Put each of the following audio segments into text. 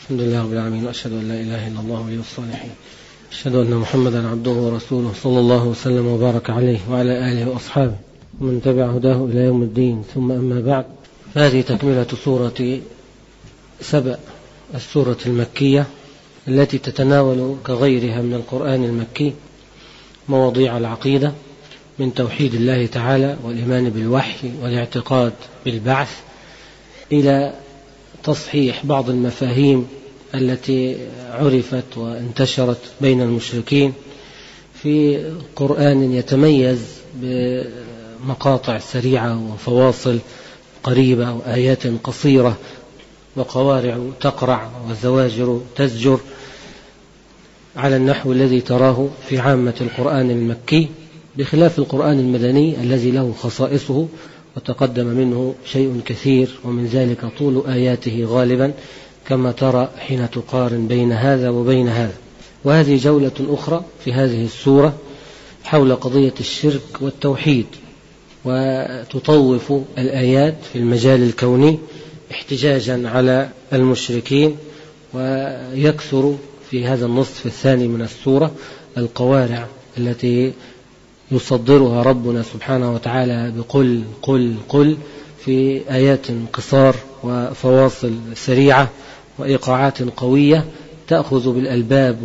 الحمد لله رب العالمين، وأشهد أن لا إله إلا الله ولي الصالحين، أشهد أن محمدا عبده ورسوله صلى الله وسلم وبارك عليه وعلى آله وأصحابه ومن تبع هداه إلى يوم الدين. ثم أما بعد، فهذه تكملة سورة سبأ، السورة المكية التي تتناول كغيرها من القرآن المكي مواضيع العقيدة من توحيد الله تعالى والإيمان بالوحي والاعتقاد بالبعث إلى تصحيح بعض المفاهيم التي عرفت وانتشرت بين المشركين في قرآن يتميز بمقاطع سريعة وفواصل قريبة وآيات قصيرة وقوارع تقرع وزواجر تزجر على النحو الذي تراه في عامة القرآن المكي، بخلاف القرآن المدني الذي له خصائصه وتقدم منه شيء كثير، ومن ذلك طول آياته غالبا كما ترى حين تقارن بين هذا وبين هذا. وهذه جولة أخرى في هذه السورة حول قضية الشرك والتوحيد، وتطوف الآيات في المجال الكوني احتجاجا على المشركين، ويكثر في هذا النصف الثاني من السورة القوارع التي يصدرها ربنا سبحانه وتعالى بقل قل قل في آيات قصار وفواصل سريعة وإيقاعات قوية تأخذ بالألباب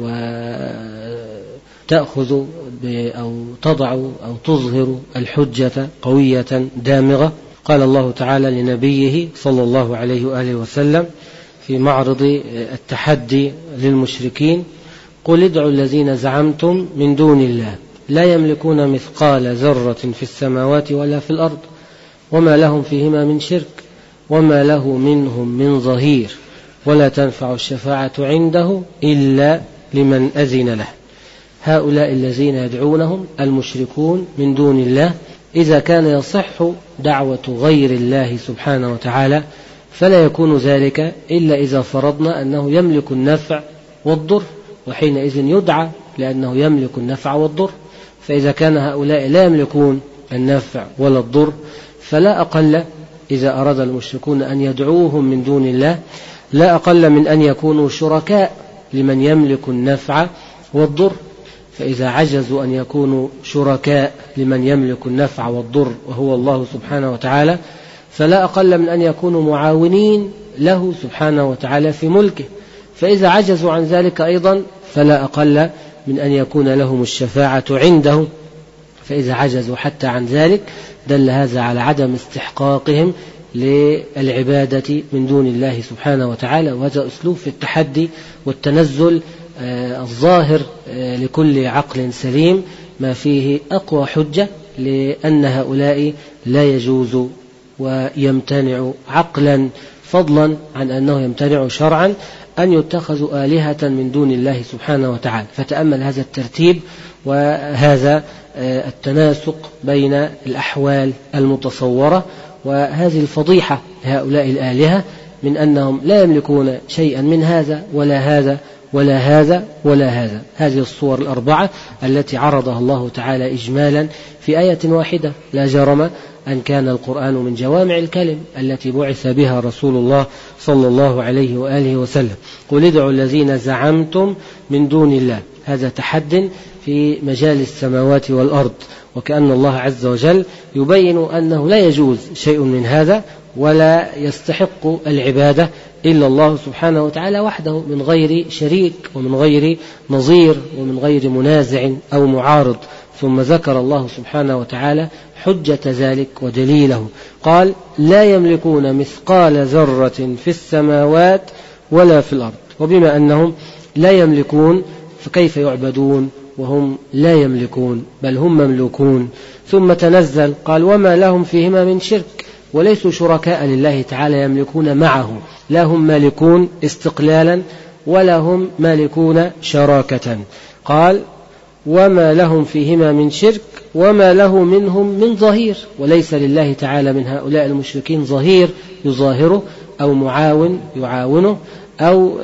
وتأخذ أو تضع أو تظهر الحجة قوية دامغة. قال الله تعالى لنبيه صلى الله عليه وآله وسلم في معرض التحدي للمشركين: قل ادعوا الذين زعمتم من دون الله لا يملكون مثقال ذرة في السماوات ولا في الأرض وما لهم فيهما من شرك وما له منهم من ظهير ولا تنفع الشفاعة عنده إلا لمن أذن له. هؤلاء الذين يدعونهم المشركون من دون الله، إذا كان يصح دعوة غير الله سبحانه وتعالى فلا يكون ذلك إلا إذا فرضنا أنه يملك النفع والضر، وحينئذ يدعى لأنه يملك النفع والضر. فإذا كان هؤلاء لا يملكون النفع ولا الضر فلا أقل، إذا أراد المشركون أن يدعوهم من دون الله، لا أقل من أن يكونوا شركاء لمن يملك النفع والضر. فإذا عجزوا أن يكونوا شركاء لمن يملك النفع والضر وهو الله سبحانه وتعالى، فلا أقل من أن يكونوا معاونين له سبحانه وتعالى في ملكه. فإذا عجزوا عن ذلك أيضا فلا أقل من أن يكون لهم الشفاعة عنده. فإذا عجزوا حتى عن ذلك دل هذا على عدم استحقاقهم للعبادة من دون الله سبحانه وتعالى. وهذا أسلوب في التحدي والتنزل الظاهر لكل عقل سليم، ما فيه أقوى حجة لأن هؤلاء لا يجوز ويمتنع عقلا، فضلا عن أنه يمتنع شرعا، أن يتخذوا آلهة من دون الله سبحانه وتعالى. فتأمل هذا الترتيب وهذا التناسق بين الأحوال المتصورة، وهذه الفضيحة لهؤلاء الآلهة من أنهم لا يملكون شيئا من هذا ولا هذا ولا هذا ولا هذا. هذه الصور الأربعة التي عرضها الله تعالى إجمالا في آية واحدة، لا جرم أن كان القرآن من جوامع الكلم التي بعث بها رسول الله صلى الله عليه وآله وسلم. قل ادعوا الذين زعمتم من دون الله، هذا تحد في مجال السماوات والأرض، وكأن الله عز وجل يبين أنه لا يجوز شيء من هذا ولا يستحق العبادة إلا الله سبحانه وتعالى وحده، من غير شريك ومن غير نظير ومن غير منازع أو معارض. ثم ذكر الله سبحانه وتعالى حجة ذلك ودليله، قال: لا يملكون مثقال ذرة في السماوات ولا في الأرض. وبما أنهم لا يملكون فكيف يعبدون وهم لا يملكون، بل هم مملوكون. ثم تنزل قال: وما لهم فيهما من شرك، وليسوا شركاء لله تعالى يملكون معه، لا هم مالكون استقلالا ولا هم مالكون شراكة. قال: وما لهم فيهما من شرك وما له منهم من ظهير، وليس لله تعالى من هؤلاء المشركين ظهير يظاهره أو معاون يعاونه أو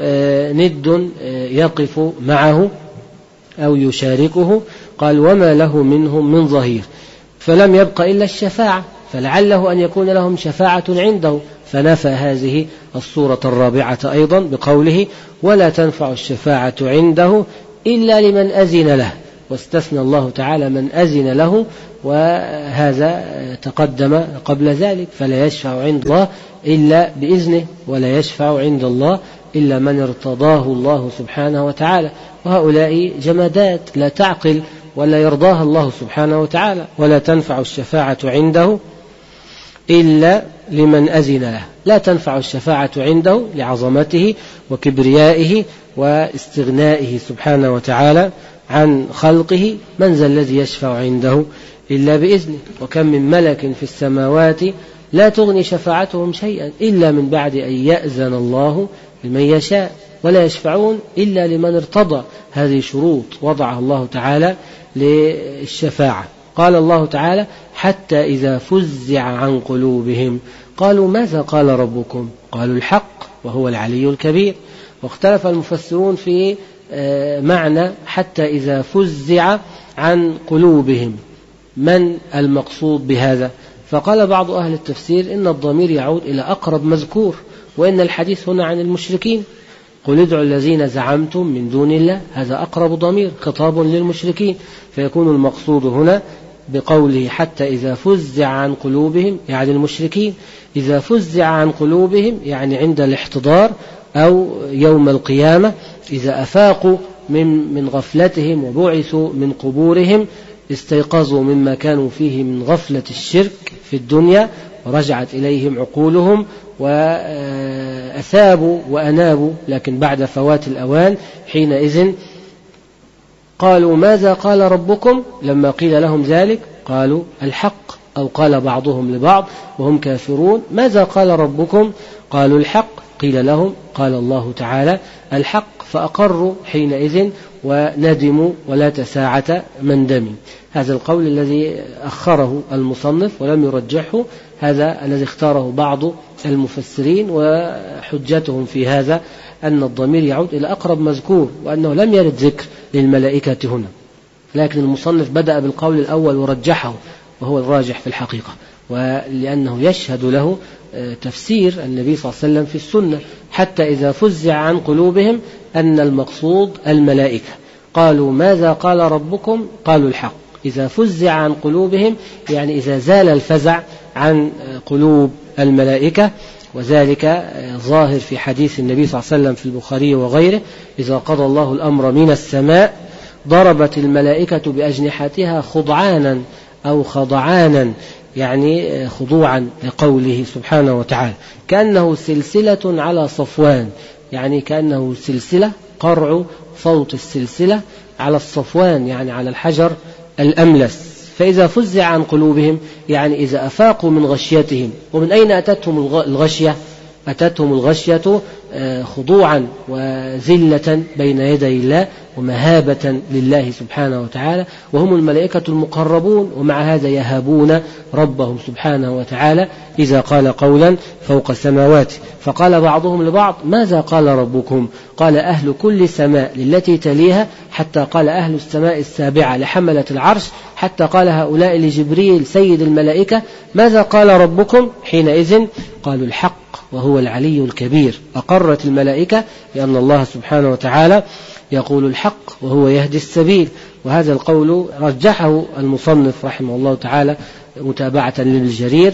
ند يقف معه أو يشاركه. قال: وما له منهم من ظهير، فلم يبق إلا الشفاعة، فلعله أن يكون لهم شفاعة عنده، فنفى هذه الصورة الرابعة أيضا بقوله ولا تنفع الشفاعة عنده إلا لمن أذن له، واستثنى الله تعالى من أذن له، وهذا تقدم قبل ذلك. فلا يشفع عند الله إلا بإذنه، ولا يشفع عند الله إلا من ارتضاه الله سبحانه وتعالى، وهؤلاء جمادات لا تعقل ولا يرضاها الله سبحانه وتعالى. ولا تنفع الشفاعة عنده إلا لمن أذن له، لا تنفع الشفاعة عنده لعظمته وكبريائه واستغنائه سبحانه وتعالى عن خلقه. من ذا الذي يشفع عنده إلا بإذنه؟ وكم من ملك في السماوات لا تغني شفاعتهم شيئا إلا من بعد أن يأذن الله لمن يشاء، ولا يشفعون إلا لمن ارتضى. هذه شروط وضعها الله تعالى للشفاعة. قال الله تعالى حتى إذا فزع عن قلوبهم قالوا ماذا قال ربكم؟ قالوا الحق وهو العلي الكبير. واختلف المفسرون في معنى حتى إذا فزع عن قلوبهم، من المقصود بهذا؟ فقال بعض أهل التفسير إن الضمير يعود إلى أقرب مذكور، وإن الحديث هنا عن المشركين، قل ادعوا الذين زعمتم من دون الله، هذا أقرب ضمير خطاب للمشركين، فيكون المقصود هنا بقوله حتى إذا فزع عن قلوبهم يعني المشركين. إذا فزع عن قلوبهم يعني عند الاحتضار أو يوم القيامة، إذا أفاقوا من غفلتهم وبعثوا من قبورهم، استيقظوا مما كانوا فيه من غفلة الشرك في الدنيا، ورجعت إليهم عقولهم وأثابوا وأنابوا، لكن بعد فوات الأوان حينئذ قالوا ماذا قال ربكم؟ لما قيل لهم ذلك قالوا الحق، أو قال بعضهم لبعض وهم كافرون ماذا قال ربكم؟ قالوا الحق. قيل لهم قال الله تعالى الحق، فأقروا حينئذ وندموا ولا تساعة مندم. هذا القول الذي أخره المصنف ولم يرجحه، هذا الذي اختاره بعض المفسرين، وحجتهم في هذا أن الضمير يعود إلى أقرب مذكور، وأنه لم يرد ذكر للملائكة هنا، لكن المصنف بدأ بالقول الأول ورجحه، وهو الراجح في الحقيقة، ولأنه يشهد له تفسير النبي صلى الله عليه وسلم في السنة حتى إذا فزع عن قلوبهم أن المقصود الملائكة. قالوا ماذا قال ربكم؟ قالوا الحق. إذا فزع عن قلوبهم يعني إذا زال الفزع عن قلوب الملائكة، وذلك ظاهر في حديث النبي صلى الله عليه وسلم في البخاري وغيره: إذا قضى الله الأمر من السماء ضربت الملائكة بأجنحتها خضعانا أو خضعانا، يعني خضوعا لقوله سبحانه وتعالى، كأنه سلسلة على صفوان، يعني كأنه سلسلة قرع صوت السلسلة على الصفوان، يعني على الحجر الأملس. فإذا فزع عن قلوبهم يعني إذا أفاقوا من غشيتهم. ومن أين أتتهم الغشية؟ أتتهم الغشية خضوعا وذلة بين يدي الله ومهابة لله سبحانه وتعالى، وهم الملائكة المقربون، ومع هذا يهابون ربهم سبحانه وتعالى إذا قال قولا فوق السماوات. فقال بعضهم لبعض ماذا قال ربكم؟ قال أهل كل سماء للتي تليها، حتى قال أهل السماء السابعة لحملة العرش، حتى قال هؤلاء لجبريل سيد الملائكة ماذا قال ربكم؟ حينئذ قالوا الحق وهو العلي الكبير. أقرت الملائكة بأن الله سبحانه وتعالى يقول الحق وهو يهدي السبيل. وهذا القول رجحه المصنف رحمه الله تعالى متابعة للجرير،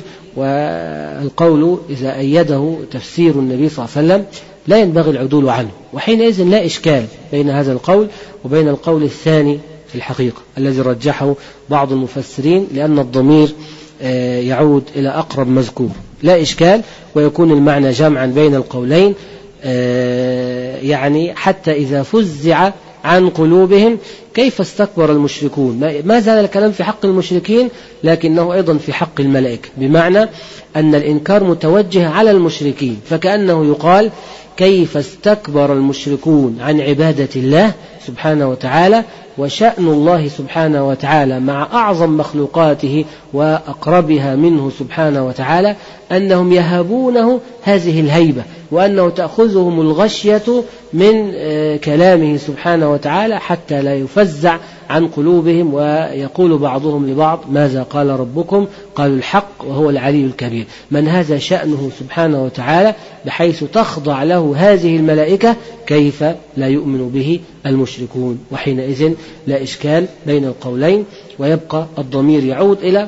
والقول إذا أيده تفسير النبي صلى الله عليه وسلم لا ينبغي العدول عنه، وحينئذ لا إشكال بين هذا القول وبين القول الثاني في الحقيقة الذي رجحه بعض المفسرين، لأن الضمير يعود إلى أقرب مذكور، لا إشكال، ويكون المعنى جمعا بين القولين. يعني حتى إذا فزع عن قلوبهم، كيف استكبر المشركون؟ ما زال الكلام في حق المشركين، لكنه أيضا في حق الملائكة، بمعنى أن الإنكار متوجه على المشركين، فكأنه يقال كيف استكبر المشركون عن عبادة الله سبحانه وتعالى، وشأن الله سبحانه وتعالى مع أعظم مخلوقاته وأقربها منه سبحانه وتعالى أنهم يهابونه هذه الهيبة، وأنه تأخذهم الغشية من كلامه سبحانه وتعالى حتى لا يفزع عن قلوبهم ويقول بعضهم لبعض ماذا قال ربكم؟ قالوا الحق وهو العلي الكبير. من هذا شأنه سبحانه وتعالى بحيث تخضع له هذه الملائكة، كيف لا يؤمن به المشركون؟ وحينئذ لا إشكال بين القولين، ويبقى الضمير يعود إلى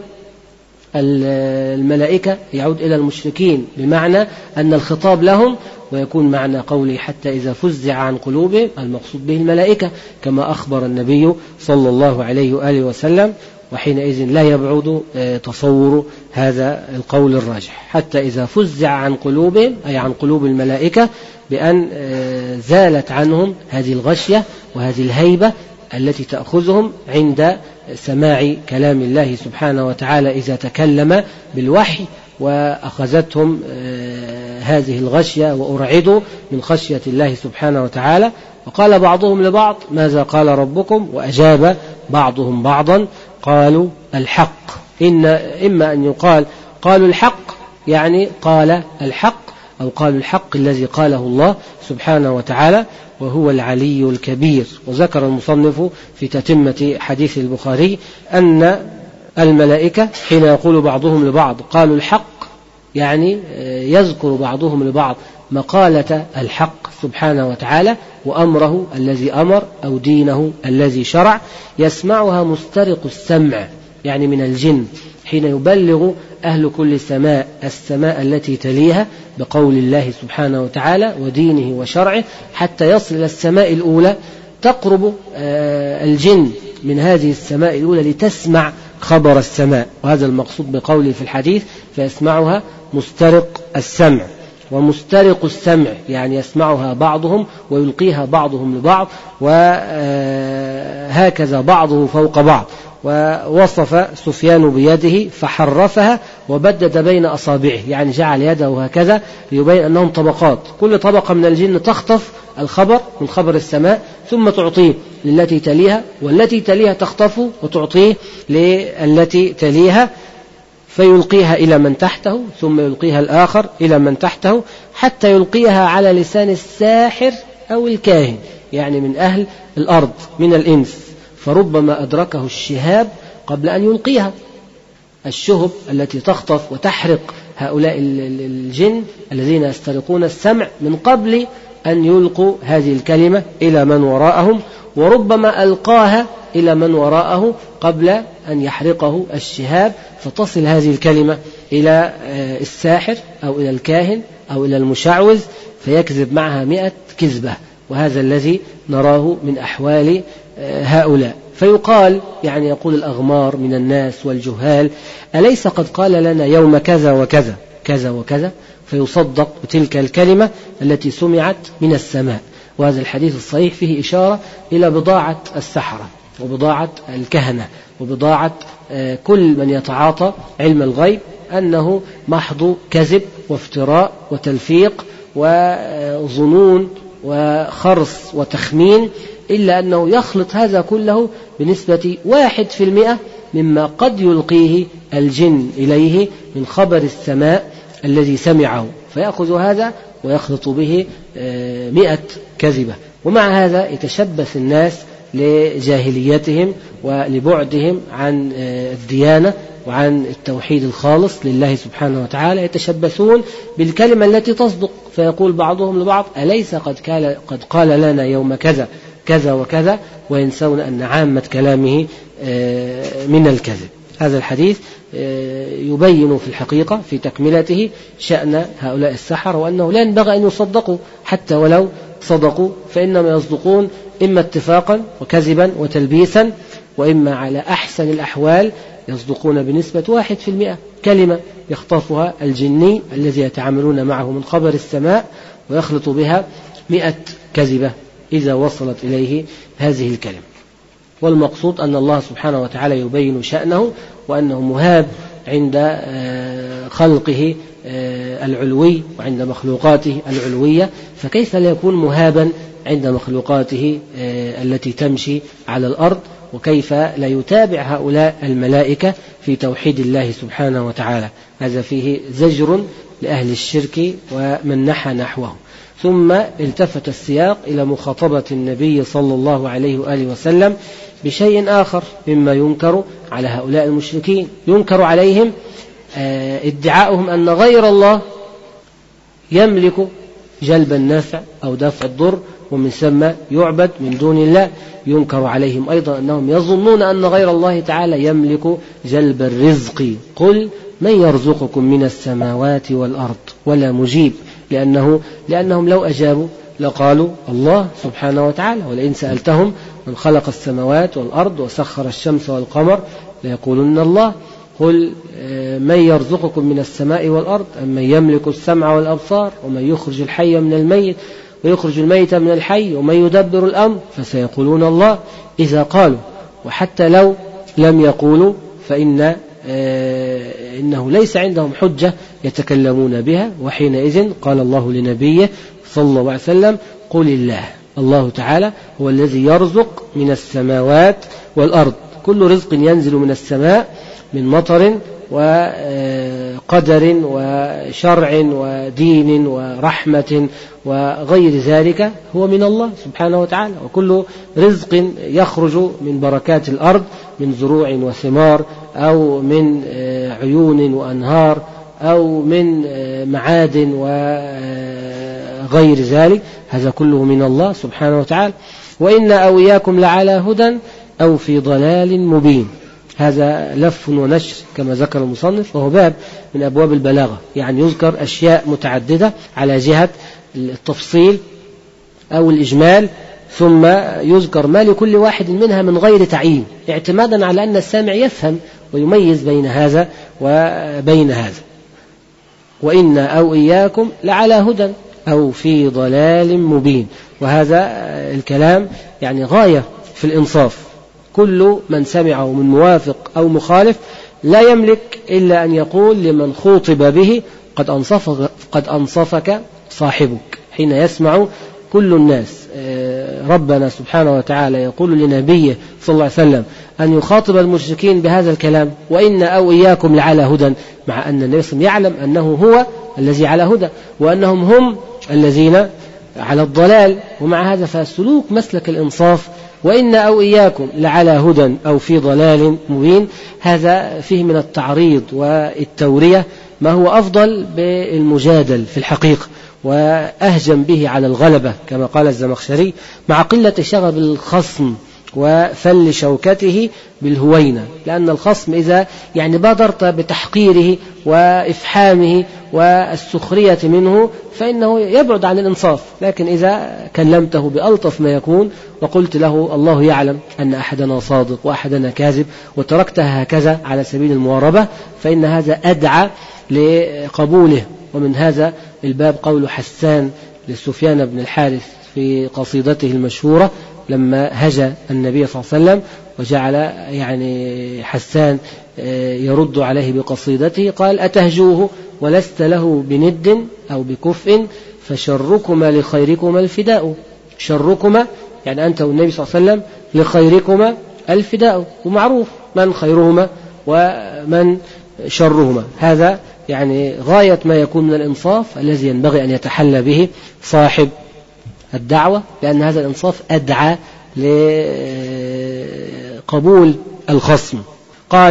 الملائكة، يعود إلى المشركين، بمعنى أن الخطاب لهم، ويكون معنى قوله حتى إذا فزع عن قلوبهم المقصود به الملائكة كما أخبر النبي صلى الله عليه وآله وسلم. وحينئذ لا يبعد تصور هذا القول الراجح، حتى إذا فزع عن قلوبهم أي عن قلوب الملائكة، بأن زالت عنهم هذه الغشية وهذه الهيبة التي تأخذهم عند سماع كلام الله سبحانه وتعالى إذا تكلم بالوحي، وأخذتهم هذه الغشية وأرعدوا من خشية الله سبحانه وتعالى. وقال بعضهم لبعض ماذا قال ربكم؟ وأجاب بعضهم بعضا قالوا الحق. إما أن يقال قالوا الحق يعني قال الحق، أو قالوا الحق الذي قاله الله سبحانه وتعالى وهو العلي الكبير. وذكر المصنف في تتمة حديث البخاري أن الملائكة حين يقول بعضهم لبعض قالوا الحق، يعني يذكر بعضهم لبعض مقالة الحق سبحانه وتعالى وأمره الذي أمر أو دينه الذي شرع، يسمعها مسترق السمع يعني من الجن، حين يبلغ أهل كل سماء السماء التي تليها بقول الله سبحانه وتعالى ودينه وشرعه حتى يصل إلى السماء الأولى. تقرب الجن من هذه السماء الأولى لتسمع خبر السماء، وهذا المقصود بقوله في الحديث فيسمعها مسترق السمع. ومسترق السمع يعني يسمعها بعضهم ويلقيها بعضهم لبعض، وهكذا بعضه فوق بعض. ووصف سفيان بيده فحرفها وبدد بين أصابعه، يعني جعل يده هكذا ليبين أنهم طبقات، كل طبقة من الجن تخطف الخبر من خبر السماء ثم تعطيه للتي تليها، والتي تليها تخطفه وتعطيه للتي تليها، فيلقيها إلى من تحته ثم يلقيها الآخر إلى من تحته حتى يلقيها على لسان الساحر أو الكاهن، يعني من أهل الأرض من الإنس، فربما أدركه الشهاب قبل أن يلقيها. الشهب التي تخطف وتحرق هؤلاء الجن الذين يسترقون السمع من قبل أن يلقوا هذه الكلمة إلى من وراءهم، وربما ألقاها إلى من وراءه قبل أن يحرقه الشهاب، فتصل هذه الكلمة إلى الساحر أو إلى الكاهن أو إلى المشعوذ فيكذب معها 100 كذبة. وهذا الذي نراه من أحوال هؤلاء. فيقال يعني يقول الأغمار من الناس والجهال أليس قد قال لنا يوم كذا وكذا كذا وكذا، فيصدق بتلك الكلمة التي سمعت من السماء. وهذا الحديث الصحيح فيه إشارة إلى بضاعة السحرة وبضاعة الكهنة وبضاعة كل من يتعاطى علم الغيب، أنه محض كذب وافتراء وتلفيق وظنون وخرص وتخمين، إلا أنه يخلط هذا كله بنسبة 1% مما قد يلقيه الجن إليه من خبر السماء الذي سمعه، فيأخذ هذا ويخلط به 100 كذبة. ومع هذا يتشبث الناس لجاهليتهم ولبعدهم عن الديانة وعن التوحيد الخالص لله سبحانه وتعالى، يتشبثون بالكلمة التي تصدق، فيقول بعضهم لبعض أليس قد قال لنا يوم كذا كذا وكذا، وينسون أن عامة كلامه من الكذب. هذا الحديث يبين في الحقيقة في تكملته شأن هؤلاء السحر، وأنه لا ينبغي أن يصدقوا حتى ولو صدقوا، فإنما يصدقون إما اتفاقا وكذبا وتلبيسا، وإما على أحسن الأحوال يصدقون بنسبة 1% كلمة يخطفها الجني الذي يتعاملون معه من خبر السماء ويخلط بها 100 كذبة إذا وصلت إليه هذه الكلمة. والمقصود أن الله سبحانه وتعالى يبين شأنه وأنه مهاب عند خلقه العلوي وعند مخلوقاته العلوية، فكيف لا يكون مهابا عند مخلوقاته التي تمشي على الأرض؟ وكيف لا يتابع هؤلاء الملائكة في توحيد الله سبحانه وتعالى. هذا فيه زجر لأهل الشرك ومن نحى نحوه. ثم التفت السياق إلى مخاطبة النبي صلى الله عليه وآله وسلم بشيء آخر مما ينكر على هؤلاء المشركين. ينكر عليهم ادعاؤهم أن غير الله يملك جلب النفع أو دفع الضر، ومن ثم يعبد من دون الله. ينكر عليهم أيضا أنهم يظنون أن غير الله تعالى يملك جلب الرزق. قل من يرزقكم من السماوات والأرض ولا مجيب، لأنهم لو أجابوا لقالوا الله سبحانه وتعالى، ولئن سألتهم من خلق السماوات والأرض وسخر الشمس والقمر ليقولن الله. قل من يرزقكم من السماء والأرض أمن يملك السمع والأبصار ومن يخرج الحي من الميت ويخرج الميت من الحي ومن يدبر الأمر فسيقولون الله. إذا قالوا، وحتى لو لم يقولوا، إنه ليس عندهم حجة يتكلمون بها. وحينئذ قال الله لنبيه صلى الله عليه وسلم قل الله تعالى هو الذي يرزق من السماوات والأرض. كل رزق ينزل من السماء من مطر وقدر وشرع ودين ورحمة وغير ذلك هو من الله سبحانه وتعالى. وكل رزق يخرج من بركات الأرض من زروع وثمار أو من عيون وأنهار أو من معادن وغير ذلك، هذا كله من الله سبحانه وتعالى. وإن أو إياكم لعلى هدى أو في ضلال مبين. هذا لف ونشر كما ذكر المصنف، وهو باب من أبواب البلاغة، يعني يذكر أشياء متعددة على جهة التفصيل أو الإجمال، ثم يذكر ما لكل واحد منها من غير تعيين، اعتمادا على أن السامع يفهم ويميز بين هذا وبين هذا. وإن أو إياكم لعلى هدى أو في ضلال مبين. وهذا الكلام يعني غاية في الإنصاف. كل من سمعه من موافق أو مخالف لا يملك إلا أن يقول لمن خوطب به قد أنصفك صاحبك. حين يسمع كل الناس ربنا سبحانه وتعالى يقول لنبيه صلى الله عليه وسلم أن يخاطب المشركين بهذا الكلام، وإن أو إياكم لعلى هدى، مع أن النبي صلى الله عليه وسلم يعلم أنه هو الذي على هدى وأنهم هم الذين على الضلال، ومع هذا فالسلوك مسلك الإنصاف. وإن أو إياكم لعلى هدى أو في ضلال مبين، هذا فيه من التعريض والتورية ما هو أفضل بالمجادل في الحقيقة، وأهجم به على الغلبة كما قال الزمخشري، مع قلة شغب الخصم وفل شوكته بالهوينة. لأن الخصم إذا يعني بادرت بتحقيره وإفحامه والسخرية منه فإنه يبعد عن الإنصاف، لكن إذا كلمته بألطف ما يكون وقلت له الله يعلم أن أحدنا صادق وأحدنا كاذب وتركتها هكذا على سبيل المواربة، فإن هذا أدعى لقبوله. ومن هذا الباب قول حسان لسفيان بن الحارث في قصيدته المشهورة لما هجى النبي صلى الله عليه وسلم، وجعل يعني حسان يرد عليه بقصيدته، قال أتهجوه ولست له بند أو بكفء فشركما لخيركما الفداء. شركما يعني أنت والنبي صلى الله عليه وسلم لخيركما الفداء، ومعروف من خيرهما ومن شرهما. هذا يعني غاية ما يكون من الإنصاف الذي ينبغي أن يتحلى به صاحب الدعوة، لأن هذا الإنصاف أدعى لقبول الخصم. قال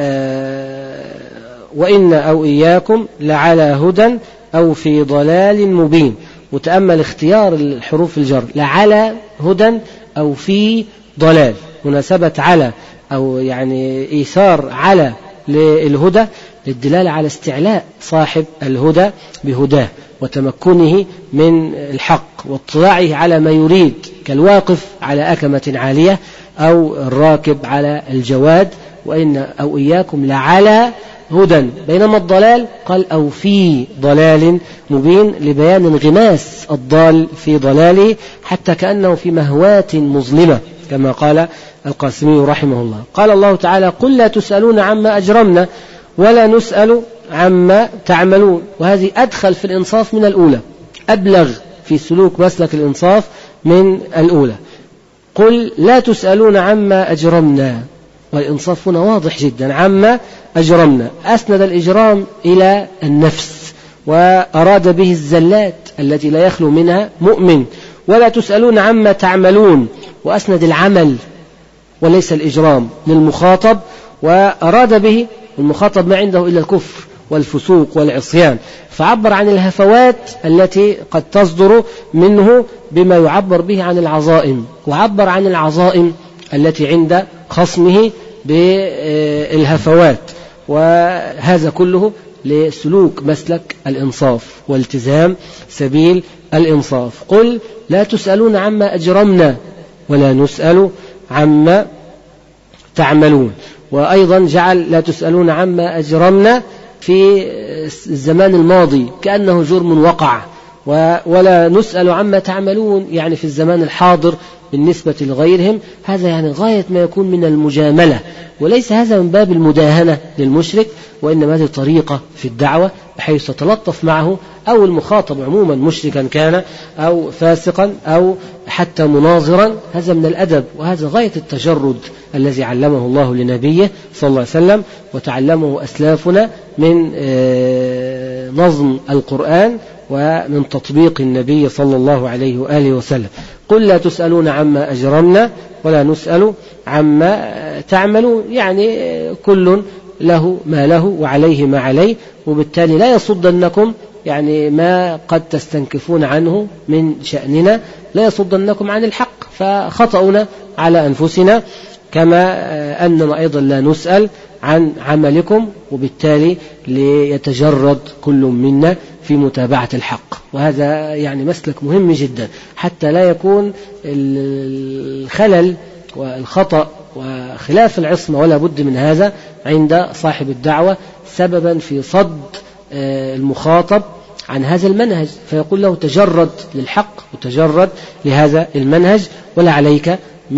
وإن أو إياكم لعلى هدى أو في ضلال مبين. وتأمل اختيار الحروف الجر، لعلى هدى أو في ضلال، مناسبة على أو يعني إيثار على للهدى للدلالة على استعلاء صاحب الهدى بهداه وتمكنه من الحق واطلاعه على ما يريد، كالواقف على أكمة عالية أو الراكب على الجواد. وإن أو إياكم لعلى هدى، بينما الضلال قال أو في ضلال مبين لبيان انغماس الضال في ضلاله حتى كأنه في مهوات مظلمة كما قال القاسمي رحمه الله. قال الله تعالى قل لا تسألون عما أجرمنا ولا نسأل عما تعملون. وهذه أدخل في الإنصاف من الأولى، أبلغ في سلوك مسلك الإنصاف من الأولى. قل لا تسألون عما أجرمنا، والإنصاف هنا واضح جدا، عما أجرمنا أسند الإجرام إلى النفس وأراد به الزلات التي لا يخلو منها مؤمن. ولا تسألون عما تعملون وأسند العمل وليس الإجرام للمخاطب، وأراد به المخاطب ما عنده إلا الكفر والفسوق والعصيان، فعبر عن الهفوات التي قد تصدر منه بما يعبر به عن العظائم، وعبر عن العظائم التي عند خصمه بالهفوات، وهذا كله لسلوك مسلك الإنصاف والتزام سبيل الإنصاف. قل لا تسألون عما أجرمنا ولا نسأل عما تعملون. وأيضا جعل لا تسألون عما أجرمنا في الزمان الماضي كأنه جرم وقع، ولا نسأل عما تعملون يعني في الزمان الحاضر بالنسبة لغيرهم. هذا يعني غاية ما يكون من المجاملة، وليس هذا من باب المداهنة للمشرك، وإنما هذه طريقة في الدعوة بحيث تتلطف معه، أو المخاطب عموما مشركا كان أو فاسقا أو حتى مناظرا. هذا من الأدب، وهذا غاية التجرد الذي علمه الله لنبيه صلى الله عليه وسلم، وتعلمه أسلافنا من نظم القرآن ومن تطبيق النبي صلى الله عليه وآله وسلم. قل لا تسألون عما أجرمنا ولا نسأل عما تعملون، يعني كل له ما له وعليه ما عليه، وبالتالي لا يصدنكم يعني ما قد تستنكفون عنه من شأننا، لا يصدنكم عن الحق، فخطأنا على أنفسنا، كما أننا أيضا لا نسأل عن عملكم، وبالتالي ليتجرد كل منا في متابعة الحق. وهذا يعني مسلك مهم جدا حتى لا يكون الخلل والخطأ وخلاف العصمة، ولا بد من هذا عند صاحب الدعوة، سببا في صد المخاطب عن هذا المنهج، فيقول له تجرد للحق وتجرد لهذا المنهج، ولا عليك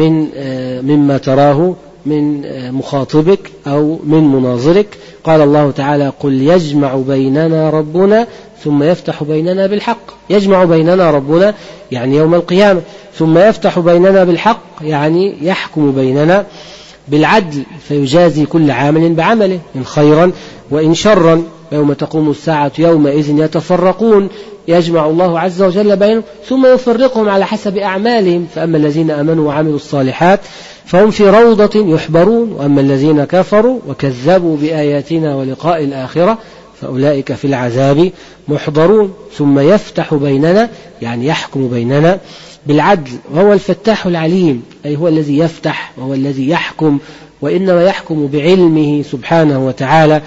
مما تراه من مخاطبك أو من مناظرك. قال الله تعالى قل يجمع بيننا ربنا ثم يفتح بيننا بالحق. يجمع بيننا ربنا يعني يوم القيامة، ثم يفتح بيننا بالحق يعني يحكم بيننا بالعدل، فيجازي كل عامل بعمله إن خيرا وإن شرا. يوم تقوم الساعة يومئذ يتفرقون، يجمع الله عز وجل بينهم ثم يفرقهم على حسب أعمالهم، فأما الذين آمنوا وعملوا الصالحات فهم في روضة يحبرون، وأما الذين كفروا وكذبوا بآياتنا ولقاء الآخرة فأولئك في العذاب محضرون. ثم يفتح بيننا يعني يحكم بيننا بالعدل، وهو الفتاح العليم، أي هو الذي يفتح وهو الذي يحكم، وإنما يحكم بعلمه سبحانه وتعالى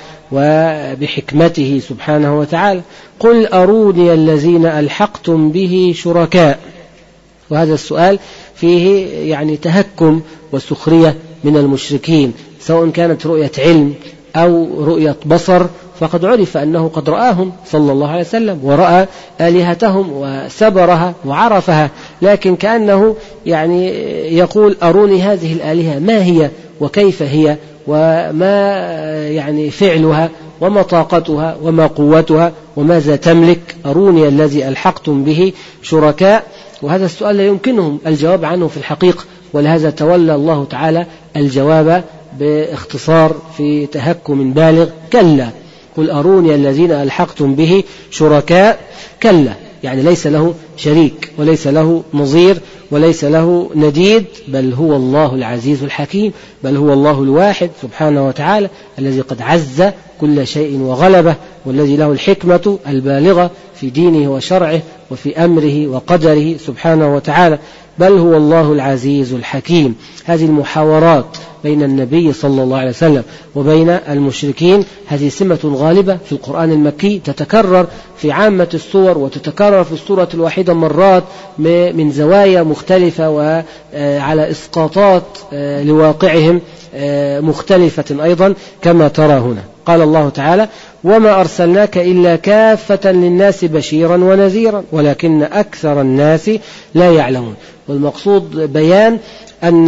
وبحكمته سبحانه وتعالى. قل أروني الذين ألحقتم به شركاء. وهذا السؤال فيه يعني تهكم وسخرية من المشركين، سواء كانت رؤية علم أو رؤية بصر، فقد عرف أنه قد رآهم صلى الله عليه وسلم ورأى آلهتهم وسبرها وعرفها، لكن كأنه يعني يقول أروني هذه الآلهة ما هي وكيف هي وما يعني فعلها وما طاقتها وما قوتها وماذا تملك. أروني الذي ألحقتم به شركاء. وهذا السؤال لا يمكنهم الجواب عنه في الحقيقة، ولهذا تولى الله تعالى الجواب باختصار في تهكم بالغ. كلا قل أروني الذين ألحقتم به شركاء. كلا يعني ليس له شريك وليس له نظير وليس له نديد، بل هو الله العزيز الحكيم، بل هو الله الواحد سبحانه وتعالى الذي قد عز كل شيء وغلبه، والذي له الحكمة البالغة في دينه وشرعه وفي أمره وقدره سبحانه وتعالى، بل هو الله العزيز الحكيم. هذه المحاورات بين النبي صلى الله عليه وسلم وبين المشركين هذه سمة غالبة في القرآن المكي، تتكرر في عامة السور وتتكرر في السورة الواحدة مرات من زوايا مختلفة وعلى إسقاطات لواقعهم مختلفة أيضا كما ترى هنا. قال الله تعالى وما أرسلناك إلا كافة للناس بشيرا ونذيرا ولكن أكثر الناس لا يعلمون. والمقصود بيان أن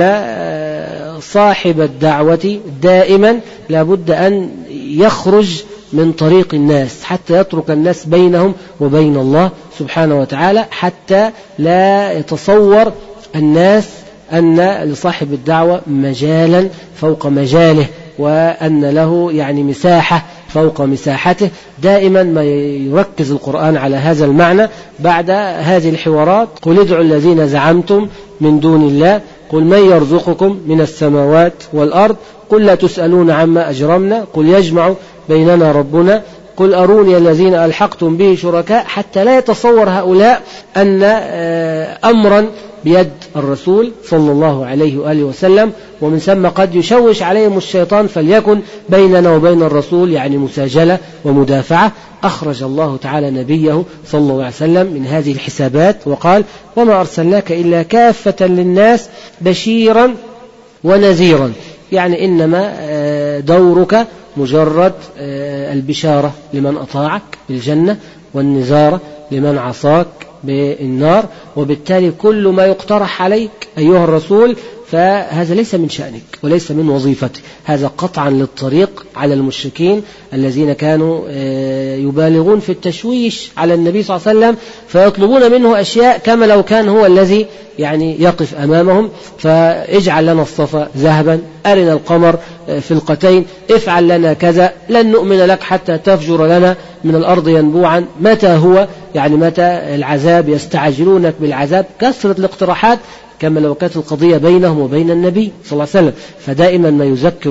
صاحب الدعوة دائما لابد أن يخرج من طريق الناس حتى يترك الناس بينهم وبين الله سبحانه وتعالى، حتى لا يتصور الناس أن لصاحب الدعوة مجالا فوق مجاله، وأن له يعني مساحة فوق مساحته. دائما ما يركز القرآن على هذا المعنى بعد هذه الحوارات. قل ادعوا الذين زعمتم من دون الله، قل من يرزقكم من السماوات والأرض، قل لا تسألون عما أجرمنا، قل يجمع بيننا ربنا، قل أروني الذين ألحقتم به شركاء، حتى لا يتصور هؤلاء أن أمرا بيد الرسول صلى الله عليه وآله وسلم، ومن ثم قد يشوش عليهم الشيطان فليكن بيننا وبين الرسول يعني مساجلة ومدافعة. أخرج الله تعالى نبيه صلى الله عليه وسلم من هذه الحسابات وقال: وما أرسلناك إلا كافة للناس بشيرا ونذيرا. يعني إنما دورك مجرد البشارة لمن أطاعك بالجنة، والنذارة لمن عصاك بالنار. وبالتالي كل ما يقترح عليك أيها الرسول فهذا ليس من شأنك وليس من وظيفتك، هذا قطعا للطريق على المشركين الذين كانوا يبالغون في التشويش على النبي صلى الله عليه وسلم، فيطلبون منه أشياء كما لو كان هو الذي يعني يقف أمامهم. فاجعل لنا الصفا ذهبا، أرنا القمر فلقتين، افعل لنا كذا، لن نؤمن لك حتى تفجر لنا من الأرض ينبوعا. متى هو يعني متى العذاب؟ يستعجلونك بالعذاب. كثرة الاقتراحات كما لو كانت القضية بينهم وبين النبي صلى الله عليه وسلم. فدائما ما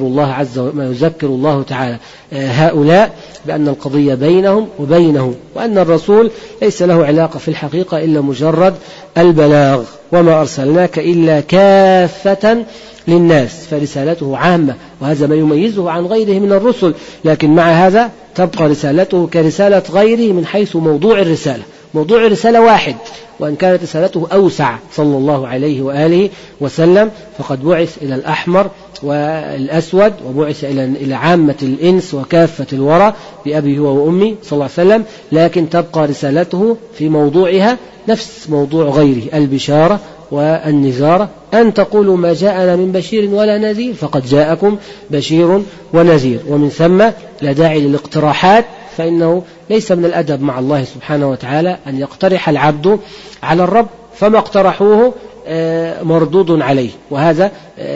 يذكر الله تعالى هؤلاء بأن القضية بينهم وبينه، وأن الرسول ليس له علاقة في الحقيقة إلا مجرد البلاغ. وما أرسلناك إلا كافة للناس، فرسالته عامة، وهذا ما يميزه عن غيره من الرسل. لكن مع هذا تبقى رسالته كرسالة غيره من حيث موضوع الرسالة. موضوع الرسالة واحد، وأن كانت رسالته أوسع صلى الله عليه وآله وسلم، فقد بعث إلى الأحمر والأسود، وبعث إلى عامة الإنس وكافة الورى بأبي هو وأمي صلى الله عليه وسلم. لكن تبقى رسالته في موضوعها نفس موضوع غيره، البشارة والنذارة. أن تقولوا ما جاءنا من بشير ولا نذير، فقد جاءكم بشير ونذير. ومن ثم لا داعي للاقتراحات، فإنه ليس من الأدب مع الله سبحانه وتعالى أن يقترح العبد على الرب، فما اقترحوه مردود عليه. وهذا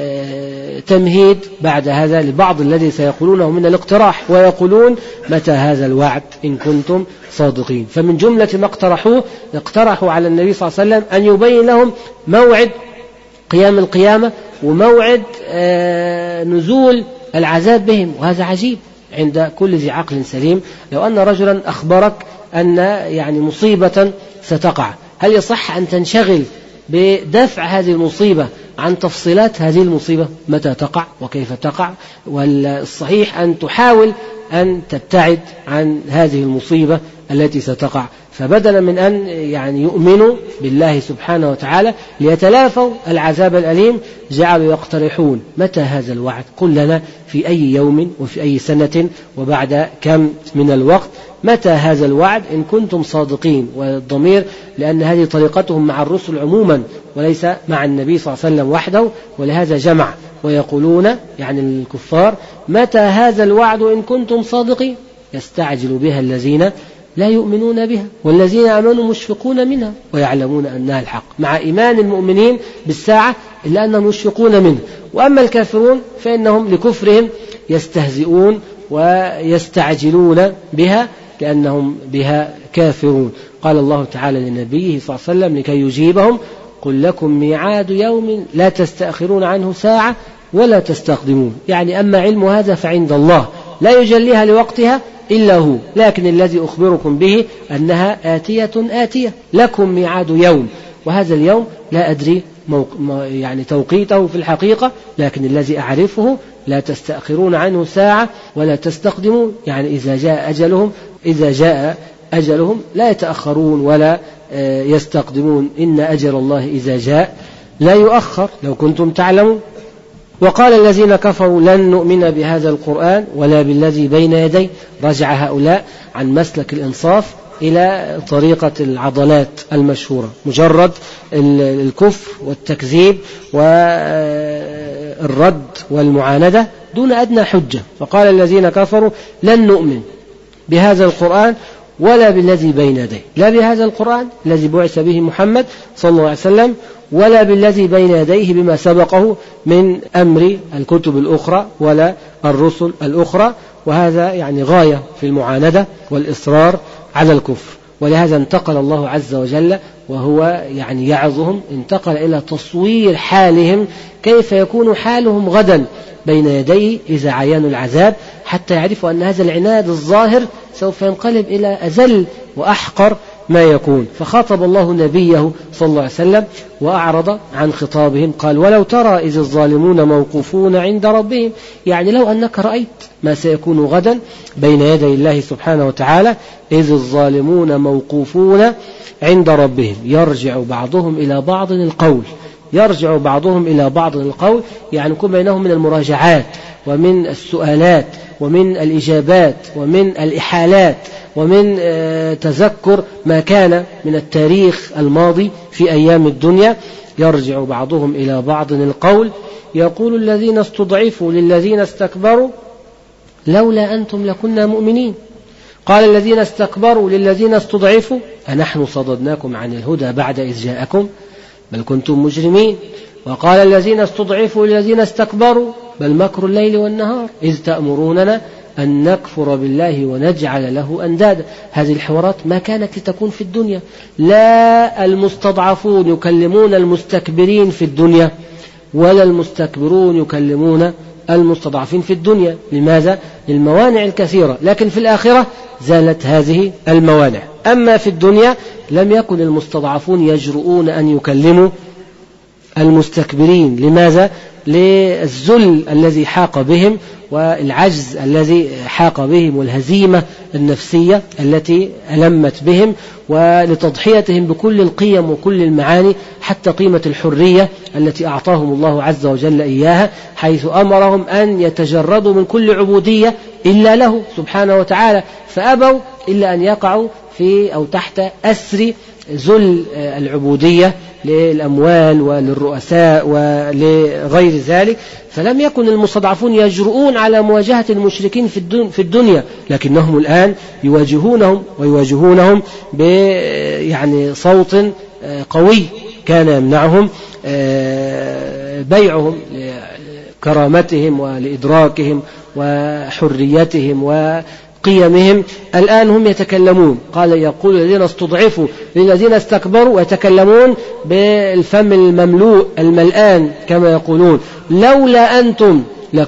تمهيد بعد هذا لبعض الذي سيقولونه من الاقتراح، ويقولون متى هذا الوعد إن كنتم صادقين. فمن جملة ما اقترحوا على النبي صلى الله عليه وسلم أن يبين لهم موعد قيام القيامة وموعد نزول العذاب بهم. وهذا عجيب عند كل ذي عقل سليم. لو أن رجلا أخبرك أن يعني مصيبة ستقع، هل يصح أن تنشغل بدفع هذه المصيبة عن تفصيلات هذه المصيبة؟ متى تقع وكيف تقع؟ والصحيح أن تحاول أن تبتعد عن هذه المصيبة التي ستقع. فبدلا من أن يعني يؤمنوا بالله سبحانه وتعالى ليتلافوا العذاب الأليم، جعلوا يقترحون متى هذا الوعد، قل لنا في أي يوم وفي أي سنة وبعد كم من الوقت، متى هذا الوعد إن كنتم صادقين. والضمير لأن هذه طريقتهم مع الرسل عموما وليس مع النبي صلى الله عليه وسلم وحده، ولهذا جمع. ويقولون يعني الكفار متى هذا الوعد إن كنتم صادقين، يستعجل بها الذين لا يؤمنون بها والذين آمنوا مشفقون منها ويعلمون أنها الحق، مع إيمان المؤمنين بالساعة إلا أنهم مشفقون منه. وأما الكافرون فإنهم لكفرهم يستهزئون ويستعجلون بها لأنهم بها كافرون. قال الله تعالى لنبيه صلى الله عليه وسلم لكي يجيبهم: قل لكم ميعاد يوم لا تستأخرون عنه ساعة ولا تستقدمون. يعني أما علم هذا فعند الله لا يجليها لوقتها إلا هو، لكن الذي أخبركم به أنها آتية. لكم ميعاد يوم، وهذا اليوم لا أدري يعني توقيته في الحقيقة، لكن الذي أعرفه لا تستأخرون عنه ساعة ولا تستقدمون. يعني إذا جاء أجلهم لا يتأخرون ولا يستقدمون. إن أجل الله إذا جاء لا يؤخر لو كنتم تعلمون. وقال الذين كفروا لن نؤمن بهذا القرآن ولا بالذي بين يديه. رجع هؤلاء عن مسلك الإنصاف إلى طريقة العضلات المشهورة، مجرد الكفر والتكذيب والرد والمعاندة دون أدنى حجة. فقال الذين كفروا لن نؤمن بهذا القرآن ولا بالذي بين يديه، لا بهذا القرآن الذي بعث به محمد صلى الله عليه وسلم، ولا بالذي بين يديه بما سبقه من أمر الكتب الأخرى ولا الرسل الأخرى. وهذا يعني غاية في المعاندة والإصرار على الكفر. ولهذا انتقل الله عز وجل وهو يعني يعظهم، انتقل إلى تصوير حالهم، كيف يكون حالهم غدا بين يديه إذا عينوا العذاب، حتى يعرفوا أن هذا العناد الظاهر سوف ينقلب إلى أذل وأحقر ما يكون. فخاطب الله نبيه صلى الله عليه وسلم وأعرض عن خطابهم، قال: ولو ترى إذ الظالمون موقوفون عند ربهم، يعني لو أنك رأيت ما سيكون غدا بين يدي الله سبحانه وتعالى، إذ الظالمون موقوفون عند ربهم يرجع بعضهم إلى بعض القول، يرجع بعضهم إلى بعض القول، يعني يكون بينهم من المراجعات ومن السؤالات ومن الإجابات ومن الإحالات ومن تذكر ما كان من التاريخ الماضي في أيام الدنيا. يرجع بعضهم إلى بعض القول، يقول الذين استضعفوا للذين استكبروا لولا أنتم لكنا مؤمنين. قال الذين استكبروا للذين استضعفوا أنحن صددناكم عن الهدى بعد إذ جاءكم بل كنتم مجرمين. وقال الذين استضعفوا للذين استكبروا بل مكر الليل والنهار إذ تأمروننا أن نكفر بالله ونجعل له أندادا. هذه الحوارات ما كانت لتكون في الدنيا، لا المستضعفون يكلمون المستكبرين في الدنيا ولا المستكبرون يكلمون المستضعفين في الدنيا. لماذا؟ للموانع الكثيرة، لكن في الآخرة زالت هذه الموانع. أما في الدنيا لم يكن المستضعفون يجرؤون أن يكلموا المستكبرين. لماذا؟ للذل الذي حاق بهم والعجز الذي حاق بهم والهزيمة النفسية التي ألمت بهم، ولتضحيتهم بكل القيم وكل المعاني، حتى قيمة الحرية التي أعطاهم الله عز وجل إياها، حيث أمرهم أن يتجردوا من كل عبودية إلا له سبحانه وتعالى، فأبوا إلا أن يقعوا في أو تحت أسر ذل العبودية للأموال وللرؤساء ولغير ذلك. فلم يكن المستضعفون يجرؤون على مواجهة المشركين في الدنيا، لكنهم الآن يواجهونهم يعني صوت قوي كان يمنعهم بيعهم لكرامتهم ولإدراكهم وحريتهم وقيمهم. الآن هم يتكلمون، يقول الذين استضعفوا للذين استكبروا، ويتكلمون بالفم المملوء الملآن كما يقولون: لولا أنتم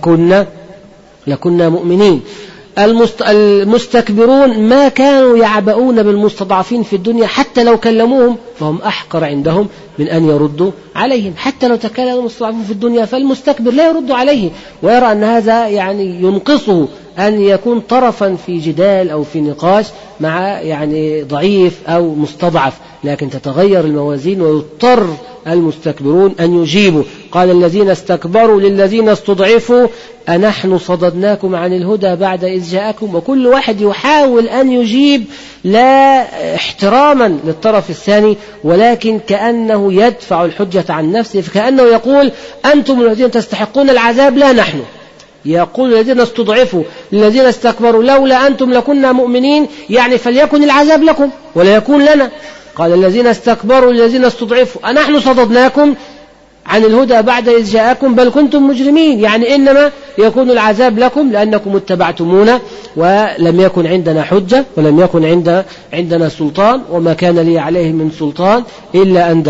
لكنا مؤمنين. المستكبرون ما كانوا يعبؤون بالمستضعفين في الدنيا، حتى لو كلموهم فهم أحقر عندهم من أن يردوا عليهم. حتى لو تكلم المستضعفون في الدنيا فالمستكبر لا يرد عليه، ويرى أن هذا يعني ينقصه أن يكون طرفا في جدال أو في نقاش مع يعني ضعيف أو مستضعف. لكن تتغير الموازين ويضطر المستكبرون أن يجيبوا. قال الذين استكبروا للذين استضعفوا أنحن صددناكم عن الهدى بعد إذ جاءكم. وكل واحد يحاول أن يجيب لا احتراما للطرف الثاني، ولكن كأنه يدفع الحجة عن نفسه، فكأنه يقول: أنتم الذين تستحقون العذاب لا نحن. يقول الذين استضعفوا للذين استكبروا لولا أنتم لكنا مؤمنين، يعني فليكن العذاب لكم ولا يكون لنا. قال الذين استكبروا للذين استضعفوا أنحن صددناكم عن الهدى بعد إذ جاءكم بل كنتم مجرمين، يعني إنما يكون العذاب لكم لأنكم اتبعتمونا ولم يكن عندنا حجة ولم يكن عندنا سلطان، وما كان لي عليهم من سلطان إلا أن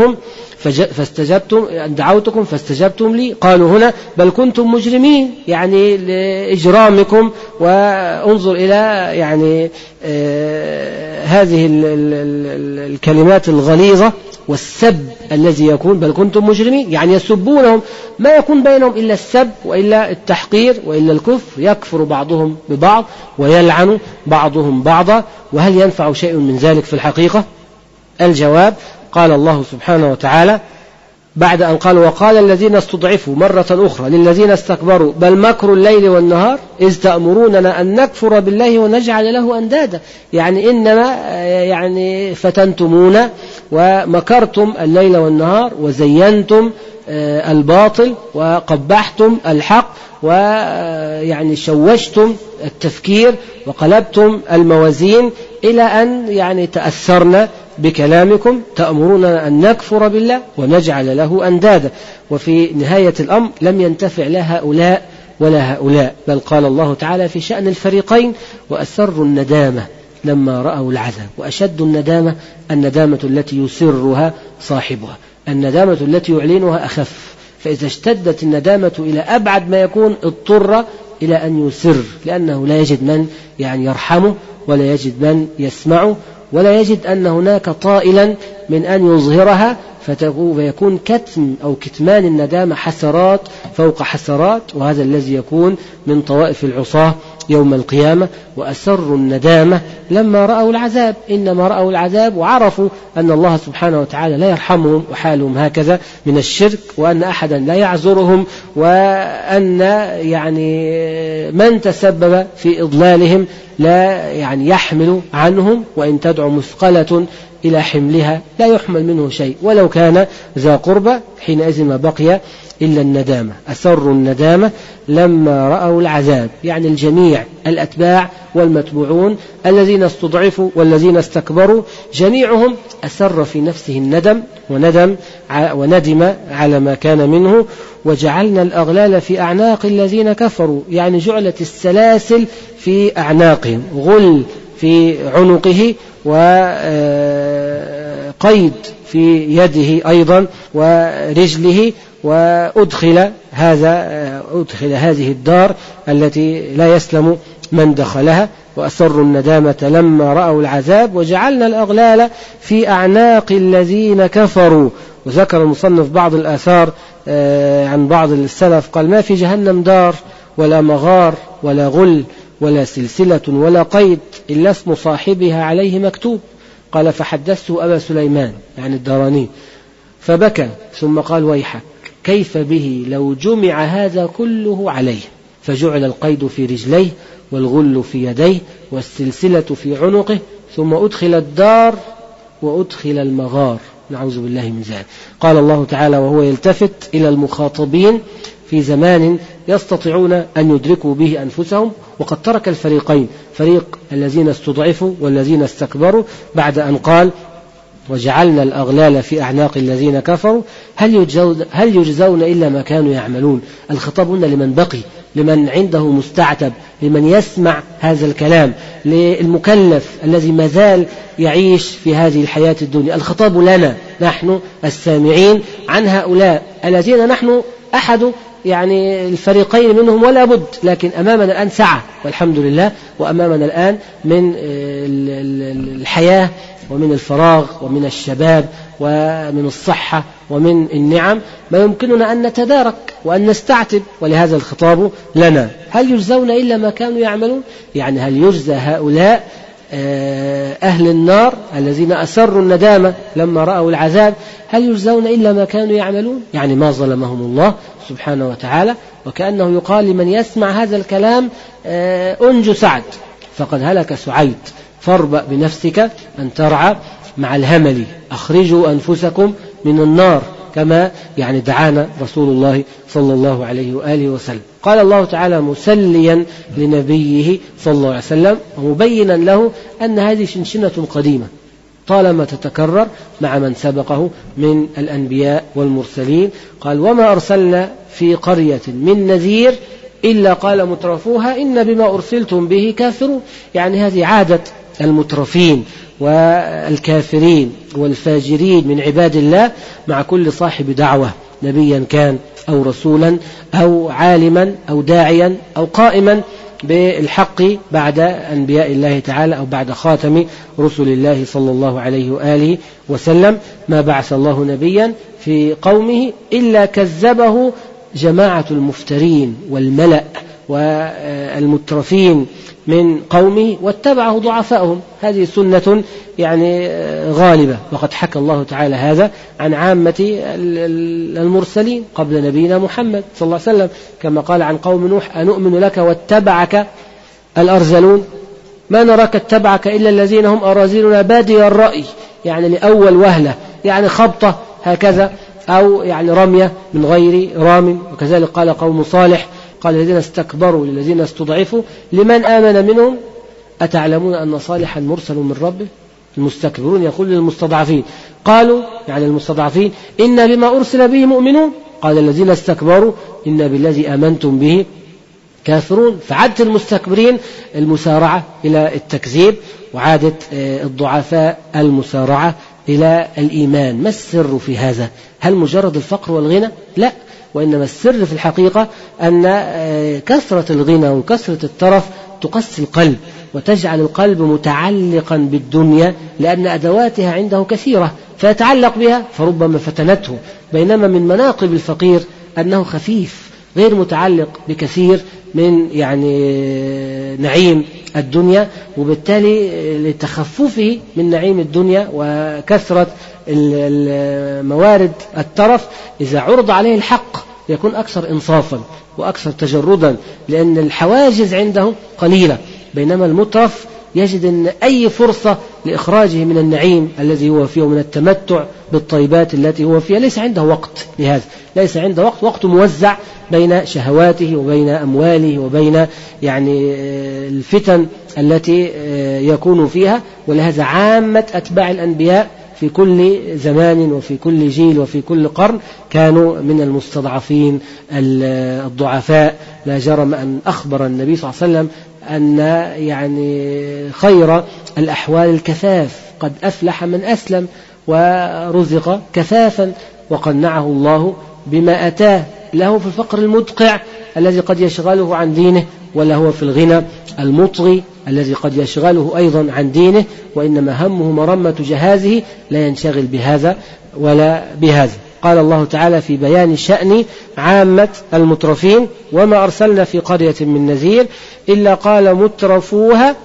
دعوتكم فاستجبتم لي. قالوا هنا بل كنتم مجرمين، يعني لإجرامكم. وانظر إلى يعني هذه الكلمات الغليظة والسب الذي يكون بل كنتم مجرمين، يعني يسبونهم، ما يكون بينهم إلا السب وإلا التحقير وإلا الكفر. يكفر بعضهم ببعض ويلعن بعضهم بعضا. وهل ينفع شيء من ذلك في الحقيقة؟ الجواب: قال الله سبحانه وتعالى بعد أن قال: وقال الذين استضعفوا مرة أخرى للذين استكبروا بل مكر الليل والنهار إذ تأمروننا أن نكفر بالله ونجعل له أندادا، يعني إنما يعني فتنتمونا ومكرتم الليل والنهار وزينتم الباطل وقبحتم الحق ويعني شوشتم التفكير وقلبتم الموازين إلى أن يعني تأثرنا بكلامكم تأمروننا أن نكفر بالله ونجعل له أندادا. وفي نهاية الأمر لم ينتفع لا هؤلاء ولا هؤلاء، بل قال الله تعالى في شأن الفريقين وأسروا الندامة لما رأوا العذاب. وأشد الندامة الندامة التي يسرها صاحبها، الندامة التي يعلنها أخف. فإذا اشتدت الندامة إلى أبعد ما يكون اضطر إلى أن يسر، لأنه لا يجد من يعني يرحمه ولا يجد من يسمعه ولا يجد أن هناك طائلا من أن يظهرها، فيكون كتم أو كتمان الندامة حسرات فوق حسرات، وهذا الذي يكون من طوائف العصاة يوم القيامة. وأسروا الندامة لما رأوا العذاب، إنما رأوا العذاب وعرفوا أن الله سبحانه وتعالى لا يرحمهم وحالهم هكذا من الشرك، وأن أحدا لا يعذرهم، وأن يعني من تسبب في إضلالهم لا يعني يحمل عنهم، وإن تدعو مثقلة إلى حملها لا يحمل منه شيء ولو كان ذا قربى، حينئذ ما بقي إلا الندامة. أسروا الندامة لما رأوا العذاب، يعني الجميع الأتباع والمتبوعون الذين استضعفوا والذين استكبروا جميعهم أسر في نفسه الندم وندم على ما كان منه. وجعلنا الأغلال في أعناق الذين كفروا، يعني جعلت السلاسل في أعناقهم، غل في عنقه وقيد في يده أيضا ورجله، وأدخل هذه الدار التي لا يسلم من دخلها. وأسروا الندامة لما رأوا العذاب وجعلنا الأغلال في أعناق الذين كفروا. وذكر المصنف بعض الآثار عن بعض السلف قال: ما في جهنم دار ولا مغار ولا غل ولا سلسلة ولا قيد إلا اسم صاحبها عليه مكتوب. قال: فحدثته أبا سليمان يعني الداراني فبكى ثم قال: ويحك كيف به لو جمع هذا كله عليه. فجعل القيد في رجليه والغل في يديه والسلسلة في عنقه، ثم أدخل الدار وأدخل المغار، نعوذ بالله من ذلك. قال الله تعالى وهو يلتفت إلى المخاطبين في زمان يستطيعون أن يدركوا به أنفسهم، وقد ترك الفريقين، فريق الذين استضعفوا والذين استكبروا، بعد أن قال: وجعلنا الأغلال في أعناق الذين كفروا هل يجزون إلا ما كانوا يعملون. الخطاب هنا لمن بقي، لمن عنده مستعتب، لمن يسمع هذا الكلام، للمكلف الذي مازال يعيش في هذه الحياة الدنيا. الخطاب لنا نحن السامعين عن هؤلاء الذين نحن أحد يعني الفريقين منهم ولا بد، لكن أمامنا الآن سعة والحمد لله، وأمامنا الآن من الحياة ومن الفراغ ومن الشباب ومن الصحة ومن النعم ما يمكننا أن نتدارك وأن نستعتب، ولهذا الخطاب لنا. هل يجزون إلا ما كانوا يعملون؟ يعني هل يجزى هؤلاء أهل النار الذين أسروا الندامة لما رأوا العذاب هل يجزون إلا ما كانوا يعملون؟ يعني ما ظلمهم الله سبحانه وتعالى، وكأنه يقال لمن يسمع هذا الكلام: أنجو سعد فقد هلك سعيد، فاربأ بنفسك أن ترعى مع الهمل، أخرجوا أنفسكم من النار، كما يعني دعانا رسول الله صلى الله عليه وآله وسلم. قال الله تعالى مسليا لنبيه صلى الله عليه وسلم ومبينا له أن هذه شنشنة قديمة طالما تتكرر مع من سبقه من الأنبياء والمرسلين. قال: وما أرسلنا في قرية من نذير إلا قال مترفوها إن بما أرسلتم به كافرون. يعني هذه عادة المترفين والكافرين والفاجرين من عباد الله مع كل صاحب دعوة، نبيا كان أو رسولا أو عالما أو داعيا أو قائما بالحق بعد أنبياء الله تعالى أو بعد خاتم رسل الله صلى الله عليه وآله وسلم. ما بعث الله نبيا في قومه إلا كذبه جماعة المفترين والملأ والمترفين من قومه واتبعه ضعفائهم. هذه سنة يعني غالبة، وقد حكى الله تعالى هذا عن عامة المرسلين قبل نبينا محمد صلى الله عليه وسلم، كما قال عن قوم نوح: أنؤمن لك واتبعك الأرذلون، ما نراك اتبعك إلا الذين هم أراذلنا بادي الرأي، يعني لأول وهلة، يعني خبطة هكذا أو يعني رمية من غير رام. وكذلك قال قوم صالح قال الذين استكبروا للذين استضعفوا لمن آمن منهم أتعلمون أن صالحا مرسل من ربه. المستكبرون يقول للمستضعفين قالوا يعني المستضعفين إنا بما أرسل به مؤمنون قال الذين استكبروا إنا بالذي آمنتم به كافرون. فعادت المستكبرين المسارعة إلى التكذيب، وعادت الضعفاء المسارعة إلى الإيمان. ما السر في هذا؟ هل مجرد الفقر والغنى؟ لا، وإنما السر في الحقيقة أن كثرة الغنى وكثرة الترف تقسي القلب وتجعل القلب متعلقا بالدنيا، لأن أدواتها عنده كثيرة فيتعلق بها فربما فتنته. بينما من مناقب الفقير أنه خفيف غير متعلق بكثير من يعني نعيم الدنيا، وبالتالي لتخففه من نعيم الدنيا وكثرة الموارد الترف إذا عرض عليه الحق يكون أكثر إنصافا وأكثر تجردا، لأن الحواجز عنده قليلة. بينما المترف يجد أن أي فرصة لإخراجه من النعيم الذي هو فيه ومن التمتع بالطيبات التي هو فيها ليس عنده وقت لهذا، ليس عنده وقت موزع بين شهواته وبين أمواله وبين يعني الفتن التي يكون فيها. ولهذا عامة أتباع الأنبياء في كل زمان وفي كل جيل وفي كل قرن كانوا من المستضعفين الضعفاء. لا جرم أن أخبر النبي صلى الله عليه وسلم أن يعني خير الأحوال الكفاف، قد أفلح من أسلم ورزق كفافا وقنعه الله بما أتاه، له في الفقر المدقع الذي قد يشغله عن دينه، ولا هو في الغنى المطغي الذي قد يشغله أيضا عن دينه، وإنما همه مرمة جهازه لا ينشغل بهذا ولا بهذا. قال الله تعالى في بيان شأن عامة المترفين وما أرسلنا في قرية من نذير إلا قال مترفوها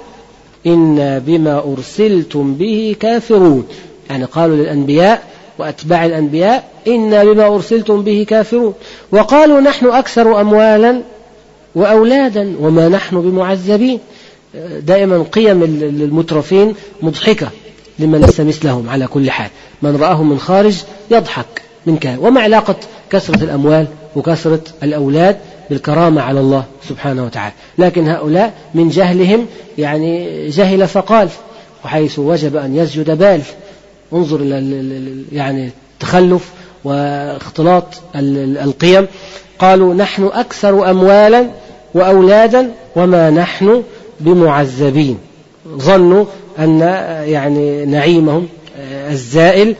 إنا بما أرسلتم به كافرون. يعني قالوا للأنبياء وأتباع الأنبياء إنا بما أرسلتم به كافرون، وقالوا نحن أكثر أموالا وأولادا وما نحن بمعذبين. دائما قيم المترفين مضحكة لمن ليس مثلهم على كل حال، من رآهم من خارج يضحك منك. وما علاقة كثرة الأموال وكثرة الأولاد بالكرامة على الله سبحانه وتعالى؟ لكن هؤلاء من جهلهم يعني جهل فقال، وحيث وجب أن يسجد بال. انظر إلى يعني التخلف واختلاط القيم. قالوا نحن أكثر أموالا وأولادا وما نحن بمعذبين. ظنوا أن يعني نعيمهم الزائل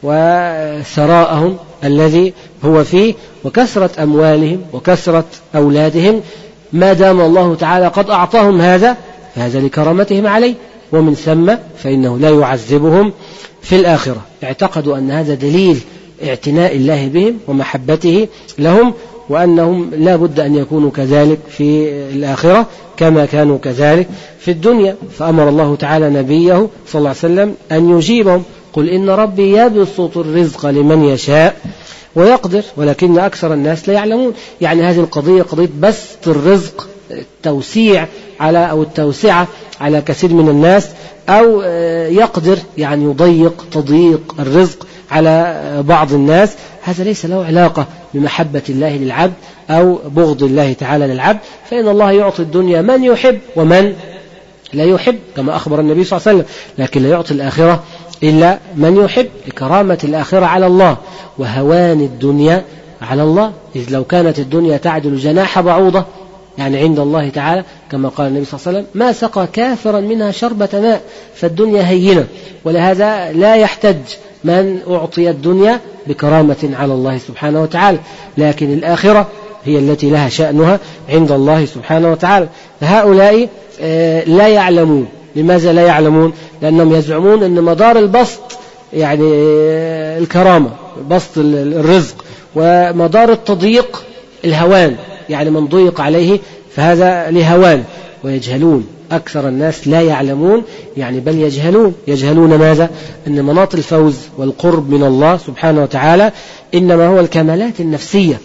وثراءهم الذي هو فيه وكثرة أموالهم وكثرة أولادهم ما دام الله تعالى قد أعطاهم هذا فهذا لكرامتهم عليه، ومن ثم فإنه لا يعذبهم في الآخرة. اعتقدوا أن هذا دليل اعتناء الله بهم ومحبته لهم، وأنهم لا بد أن يكونوا كذلك في الآخرة كما كانوا كذلك في الدنيا. فأمر الله تعالى نبيه صلى الله عليه وسلم أن يجيبهم قل إن ربي يبسط الرزق لمن يشاء ويقدر ولكن أكثر الناس لا يعلمون. يعني هذه القضية قضية بسط الرزق، التوسيع على أو التوسعة على كثير من الناس، أو يقدر يعني يضيق تضييق الرزق على بعض الناس. هذا ليس له علاقة بمحبة الله للعبد أو بغض الله تعالى للعبد، فإن الله يعطي الدنيا من يحب ومن لا يحب كما أخبر النبي صلى الله عليه وسلم، لكن لا يعطي الآخرة إلا من يحب لكرامة الآخرة على الله وهوان الدنيا على الله. إذ لو كانت الدنيا تعدل جناح بعوضة يعني عند الله تعالى كما قال النبي صلى الله عليه وسلم ما سقى كافرا منها شربة ماء. فالدنيا هينة، ولهذا لا يحتج من أعطي الدنيا بكرامة على الله سبحانه وتعالى، لكن الآخرة هي التي لها شأنها عند الله سبحانه وتعالى. فهؤلاء لا يعلمون. لماذا لا يعلمون؟ لأنهم يزعمون أن مدار البسط يعني الكرامة، بسط الرزق، ومدار التضييق الهوان، يعني من ضيق عليه فهذا لهوان. ويجهلون، أكثر الناس لا يعلمون يعني بل يجهلون ماذا؟ أن مناط الفوز والقرب من الله سبحانه وتعالى إنما هو الكمالات النفسية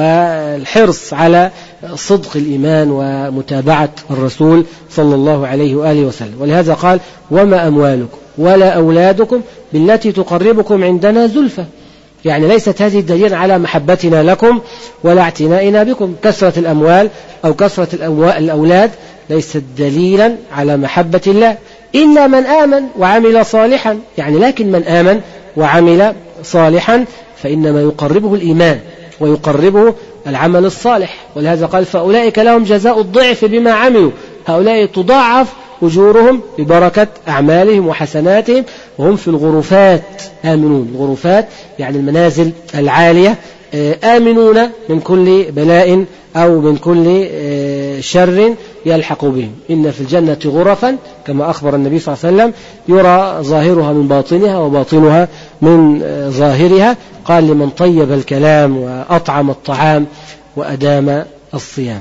والحرص على صدق الإيمان ومتابعة الرسول صلى الله عليه وآله وسلم. ولهذا قال وما أموالكم ولا أولادكم بالتي تقربكم عندنا زلفى. يعني ليست هذه دليلا على محبتنا لكم ولا اعتنائنا بكم. كثرة الأموال أو كثرة الأولاد ليست دليلا على محبة الله، إلا من آمن وعمل صالحا. يعني لكن من آمن وعمل صالحا فإنما يقربه الإيمان ويقربه العمل الصالح. ولهذا قال فأولئك لهم جزاء الضعف بما عملوا، هؤلاء تضاعف أجورهم ببركة أعمالهم وحسناتهم وهم في الغرفات آمنون. الغرفات يعني المنازل العالية، آمنون من كل بلاء أو من كل شر يلحق بهم. إن في الجنة غرفا كما أخبر النبي صلى الله عليه وسلم يرى ظاهرها من باطنها وباطنها من ظاهرها. قال لمن طيب الكلام وأطعم الطعام وأدام الصيام.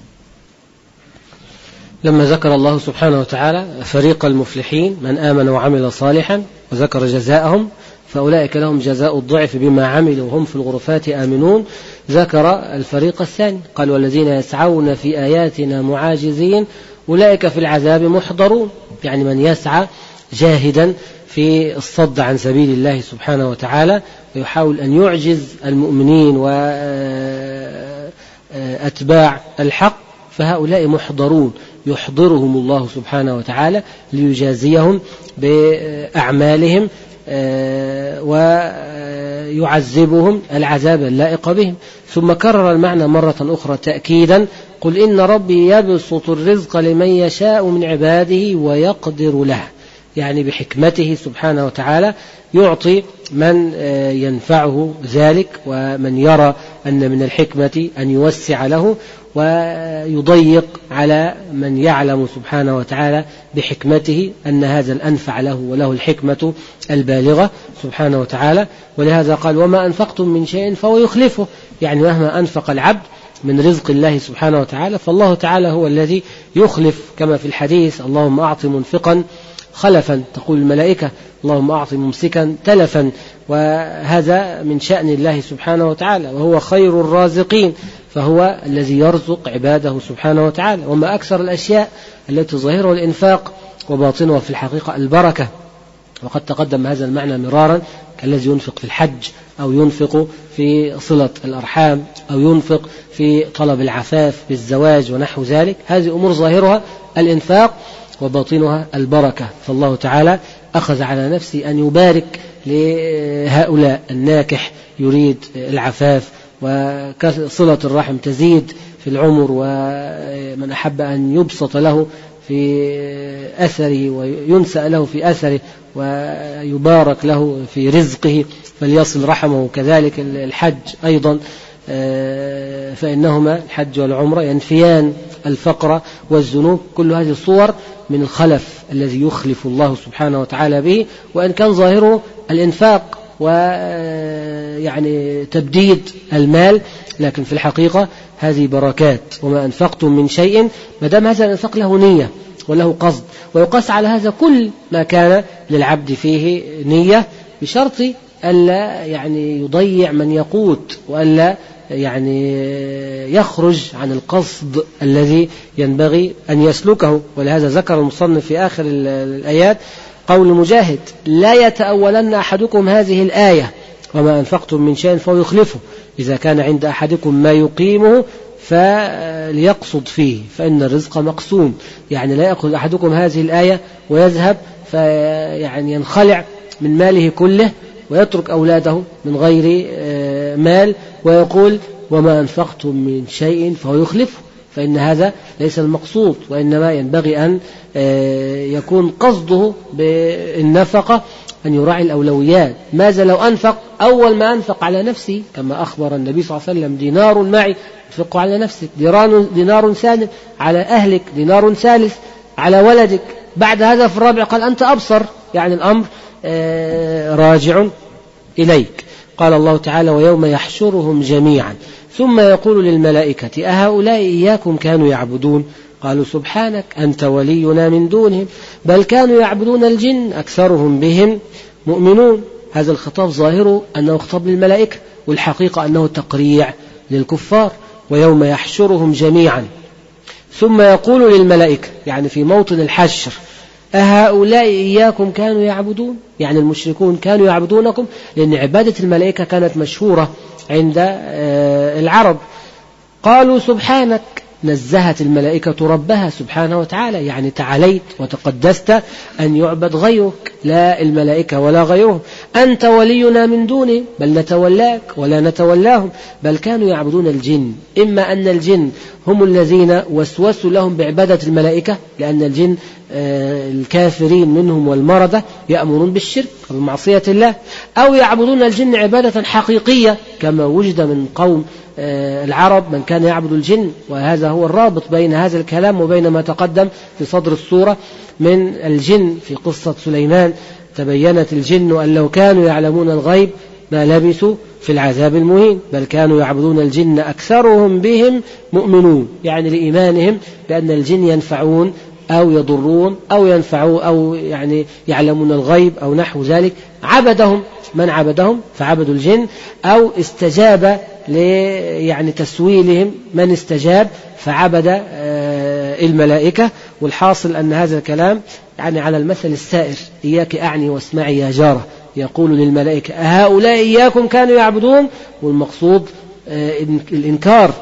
لما ذكر الله سبحانه وتعالى فريق المفلحين من آمن وعمل صالحا وذكر جزاءهم فأولئك لهم جزاء الضعف بما عملوا وهم في الغرفات آمنون، ذكر الفريق الثاني قال والذين يسعون في آياتنا معاجزين أولئك في العذاب محضرون. يعني من يسعى جاهدا في الصد عن سبيل الله سبحانه وتعالى ويحاول أن يعجز المؤمنين وأتباع الحق فهؤلاء محضرون، يحضرهم الله سبحانه وتعالى ليجازيهم بأعمالهم ويعذبهم العذاب اللائق بهم. ثم كرر المعنى مرة أخرى تأكيدا قل إن ربي يبسط الرزق لمن يشاء من عباده ويقدر له. يعني بحكمته سبحانه وتعالى يعطي من ينفعه ذلك ومن يرى أن من الحكمة أن يوسع له، ويضيق على من يعلم سبحانه وتعالى بحكمته أن هذا الأنفع له وله الحكمة البالغة سبحانه وتعالى. ولهذا قال وما أنفقتم من شيء فهو يخلفه. يعني مهما أنفق العبد من رزق الله سبحانه وتعالى فالله تعالى هو الذي يخلف، كما في الحديث اللهم أعط منفقا خلفا، تقول الملائكة اللهم أعط ممسكا تلفا. وهذا من شأن الله سبحانه وتعالى وهو خير الرازقين، فهو الذي يرزق عباده سبحانه وتعالى. وما أكثر الأشياء التي ظاهرها الإنفاق وباطنها في الحقيقة البركة، وقد تقدم هذا المعنى مرارا كالذي ينفق في الحج أو ينفق في صلة الأرحام أو ينفق في طلب العفاف بالزواج ونحو ذلك. هذه أمور ظاهرها الإنفاق وباطنها البركة. فالله تعالى أخذ على نفسه أن يبارك لهؤلاء الناكح يريد العفاف وصلة الرحم تزيد في العمر، ومن أحب أن يبسط له في أثره وينسأ له في أثره ويبارك له في رزقه فليصل رحمه. كذلك الحج أيضا، فإنهما الحج والعمرة ينفيان الفقر والذنوب. كل هذه الصور من الخلف الذي يخلف الله سبحانه وتعالى به، وإن كان ظاهره الإنفاق ويعني تبديد المال، لكن في الحقيقة هذه بركات. وما أنفقتم من شيء، ما دام هذا الإنفاق له نية وله قصد، ويقاس على هذا كل ما كان للعبد فيه نية، بشرط ألا يعني يضيع من يقوت، وألا يعني يخرج عن القصد الذي ينبغي أن يسلكه. ولهذا ذكر المصنف في آخر الآيات قول مجاهد لا يتأولن أحدكم هذه الآية وما أنفقتم من شيء فهو يخلفه، إذا كان عند أحدكم ما يقيمه فليقصد فيه فإن الرزق مقسوم. يعني لا يأخذ أحدكم هذه الآية ويذهب فيعني ينخلع من ماله كله ويترك أولاده من غير مال ويقول وما أنفقتم من شيء فهو يخلفه، فإن هذا ليس المقصود، وإنما ينبغي أن يكون قصده بالنفقة أن يراعي الأولويات. ماذا لو أنفق أول ما أنفق على نفسه، كما أخبر النبي صلى الله عليه وسلم دينار معي أنفقه على نفسك، دينار ثاني على أهلك، دينار ثالث على ولدك، بعد هذا في الرابع قال أنت أبصر، يعني الأمر راجع إليك. قال الله تعالى ويوم يحشرهم جميعا ثم يقول للملائكة أهؤلاء إياكم كانوا يعبدون؟ قالوا سبحانك أنت ولينا من دونهم بل كانوا يعبدون الجن أكثرهم بهم مؤمنون. هذا الخطاب ظاهره أنه خطاب للملائكة، والحقيقة أنه تقريع للكفار. ويوم يحشرهم جميعا ثم يقول للملائكة، يعني في موطن الحشر أهؤلاء إياكم كانوا يعبدون، يعني المشركون كانوا يعبدونكم، لأن عبادة الملائكة كانت مشهورة عند العرب. قالوا سبحانك، نزهت الملائكة ربها سبحانه وتعالى، يعني تعاليت وتقدست أن يعبد غيرك، لا الملائكة ولا غيرهم، أنت ولينا من دونه، بل نتولاك ولا نتولاهم، بل كانوا يعبدون الجن. إما أن الجن هم الذين وسوسوا لهم بعبادة الملائكة، لأن الجن الكافرين منهم والمردة يأمرون بالشرك وبمعصية الله، أو يعبدون الجن عبادة حقيقية كما وجد من قوم العرب من كان يعبد الجن. وهذا هو الرابط بين هذا الكلام وبين ما تقدم في صدر السورة من الجن في قصة سليمان. تبينت الجن أن لو كانوا يعلمون الغيب ما لبثوا في العذاب المهين، بل كانوا يعبدون الجن أكثرهم بهم مؤمنون، يعني لإيمانهم بأن الجن ينفعون أو يضرون أو ينفعون أو يعني يعلمون الغيب أو نحو ذلك. عبدهم من عبدهم فعبدوا الجن، أو استجاب يعني تسويلهم من استجاب فعبد الملائكة. والحاصل أن هذا الكلام يعني على المثل السائر، إياك أعني واسمعي يا جارة، يقول للملائكة أهؤلاء إياكم كانوا يعبدون، والمقصود الإنكار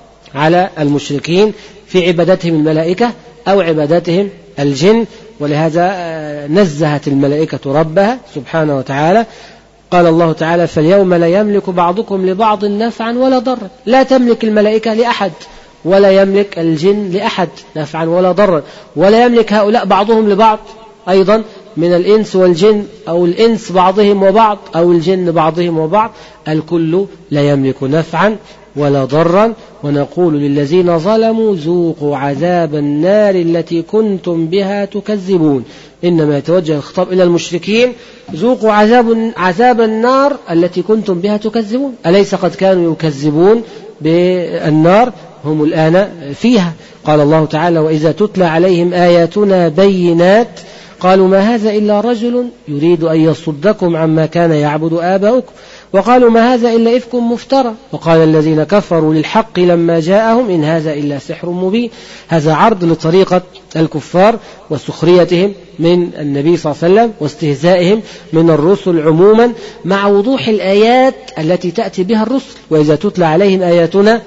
على المشركين في عبادتهم الملائكة أو عبادتهم الجن. ولهذا نزهت الملائكة ربها سبحانه وتعالى. قال الله تعالى فاليوم لا يملك بعضكم لبعض نفعا ولا ضرا، لا تملك الملائكة لأحد ولا يملك الجن لأحد نفعا ولا ضرا، ولا يملك هؤلاء بعضهم لبعض أيضا من الإنس والجن، أو الإنس بعضهم وبعض أو الجن بعضهم وبعض، الكل لا يملك نفعا ولا ضرا. ونقول للذين ظلموا ذوقوا عذاب النار التي كنتم بها تكذبون. إنما يتوجه الخطاب إلى المشركين، ذوقوا عذاب النار التي كنتم بها تكذبون. أليس قد كانوا يكذبون بالنار؟ هم الآن فيها. قال الله تعالى وإذا تتلى عليهم آياتنا بينات قالوا ما هذا إلا رجل يريد أن يصدكم عما كان يعبد آباؤكم وقالوا ما هذا إلا إفك مفترى وقال الذين كفروا للحق لما جاءهم إن هذا إلا سحر مبين. هذا عرض لطريقة الكفار وسخريتهم من النبي صلى الله عليه وسلم واستهزائهم من الرسل عموما، مع وضوح الآيات التي تأتي بها الرسل. وإذا تتلى عليهم آياتنا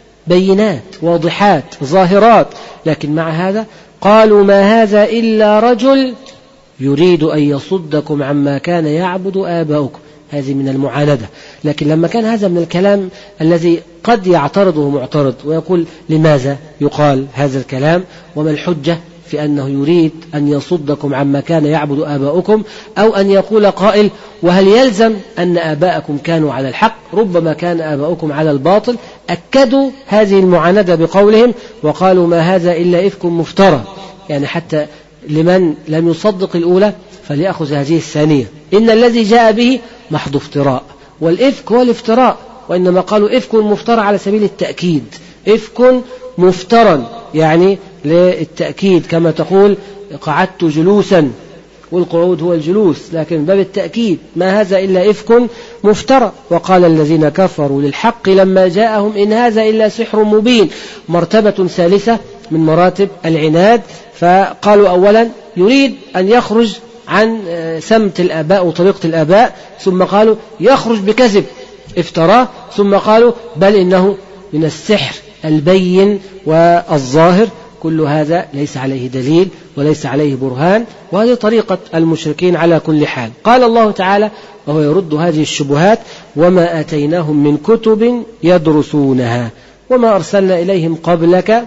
بينات واضحات ظاهرات، لكن مع هذا قالوا ما هذا إلا رجل يريد أن يصدكم عما كان يعبد آباؤكم. هذه من المعاندة. لكن لما كان هذا من الكلام الذي قد يعترضه معترض ويقول لماذا يقال هذا الكلام وما الحجة في أنه يريد أن يصدكم عما كان يعبد آباؤكم، أو أن يقول قائل وهل يلزم أن آباءكم كانوا على الحق؟ ربما كان آباؤكم على الباطل. أكدوا هذه المعاندة بقولهم وقالوا ما هذا إلا إفك مفترى، يعني حتى لمن لم يصدق الأولى فليأخذ هذه الثانية. إن الذي جاء به محض افتراء، والإفك هو الافتراء، وإنما قالوا إفك مفترى على سبيل التأكيد، إفك مفترى يعني للتأكيد، كما تقول قعدت جلوسا والقعود هو الجلوس، لكن باب التأكيد ما هذا إلا إفك مفترى. وقال الذين كفروا للحق لما جاءهم إن هذا إلا سحر مبين. مرتبة ثالثة من مراتب العناد. فقالوا أولا يريد أن يخرج عن سمت الآباء وطريقة الآباء، ثم قالوا يخرج بكذب افتراه، ثم قالوا بل إنه من السحر البين والظاهر. كل هذا ليس عليه دليل وليس عليه برهان، وهذه طريقة المشركين على كل حال. قال الله تعالى وهو يرد هذه الشبهات وما آتيناهم من كتب يدرسونها وما أرسلنا إليهم قبلك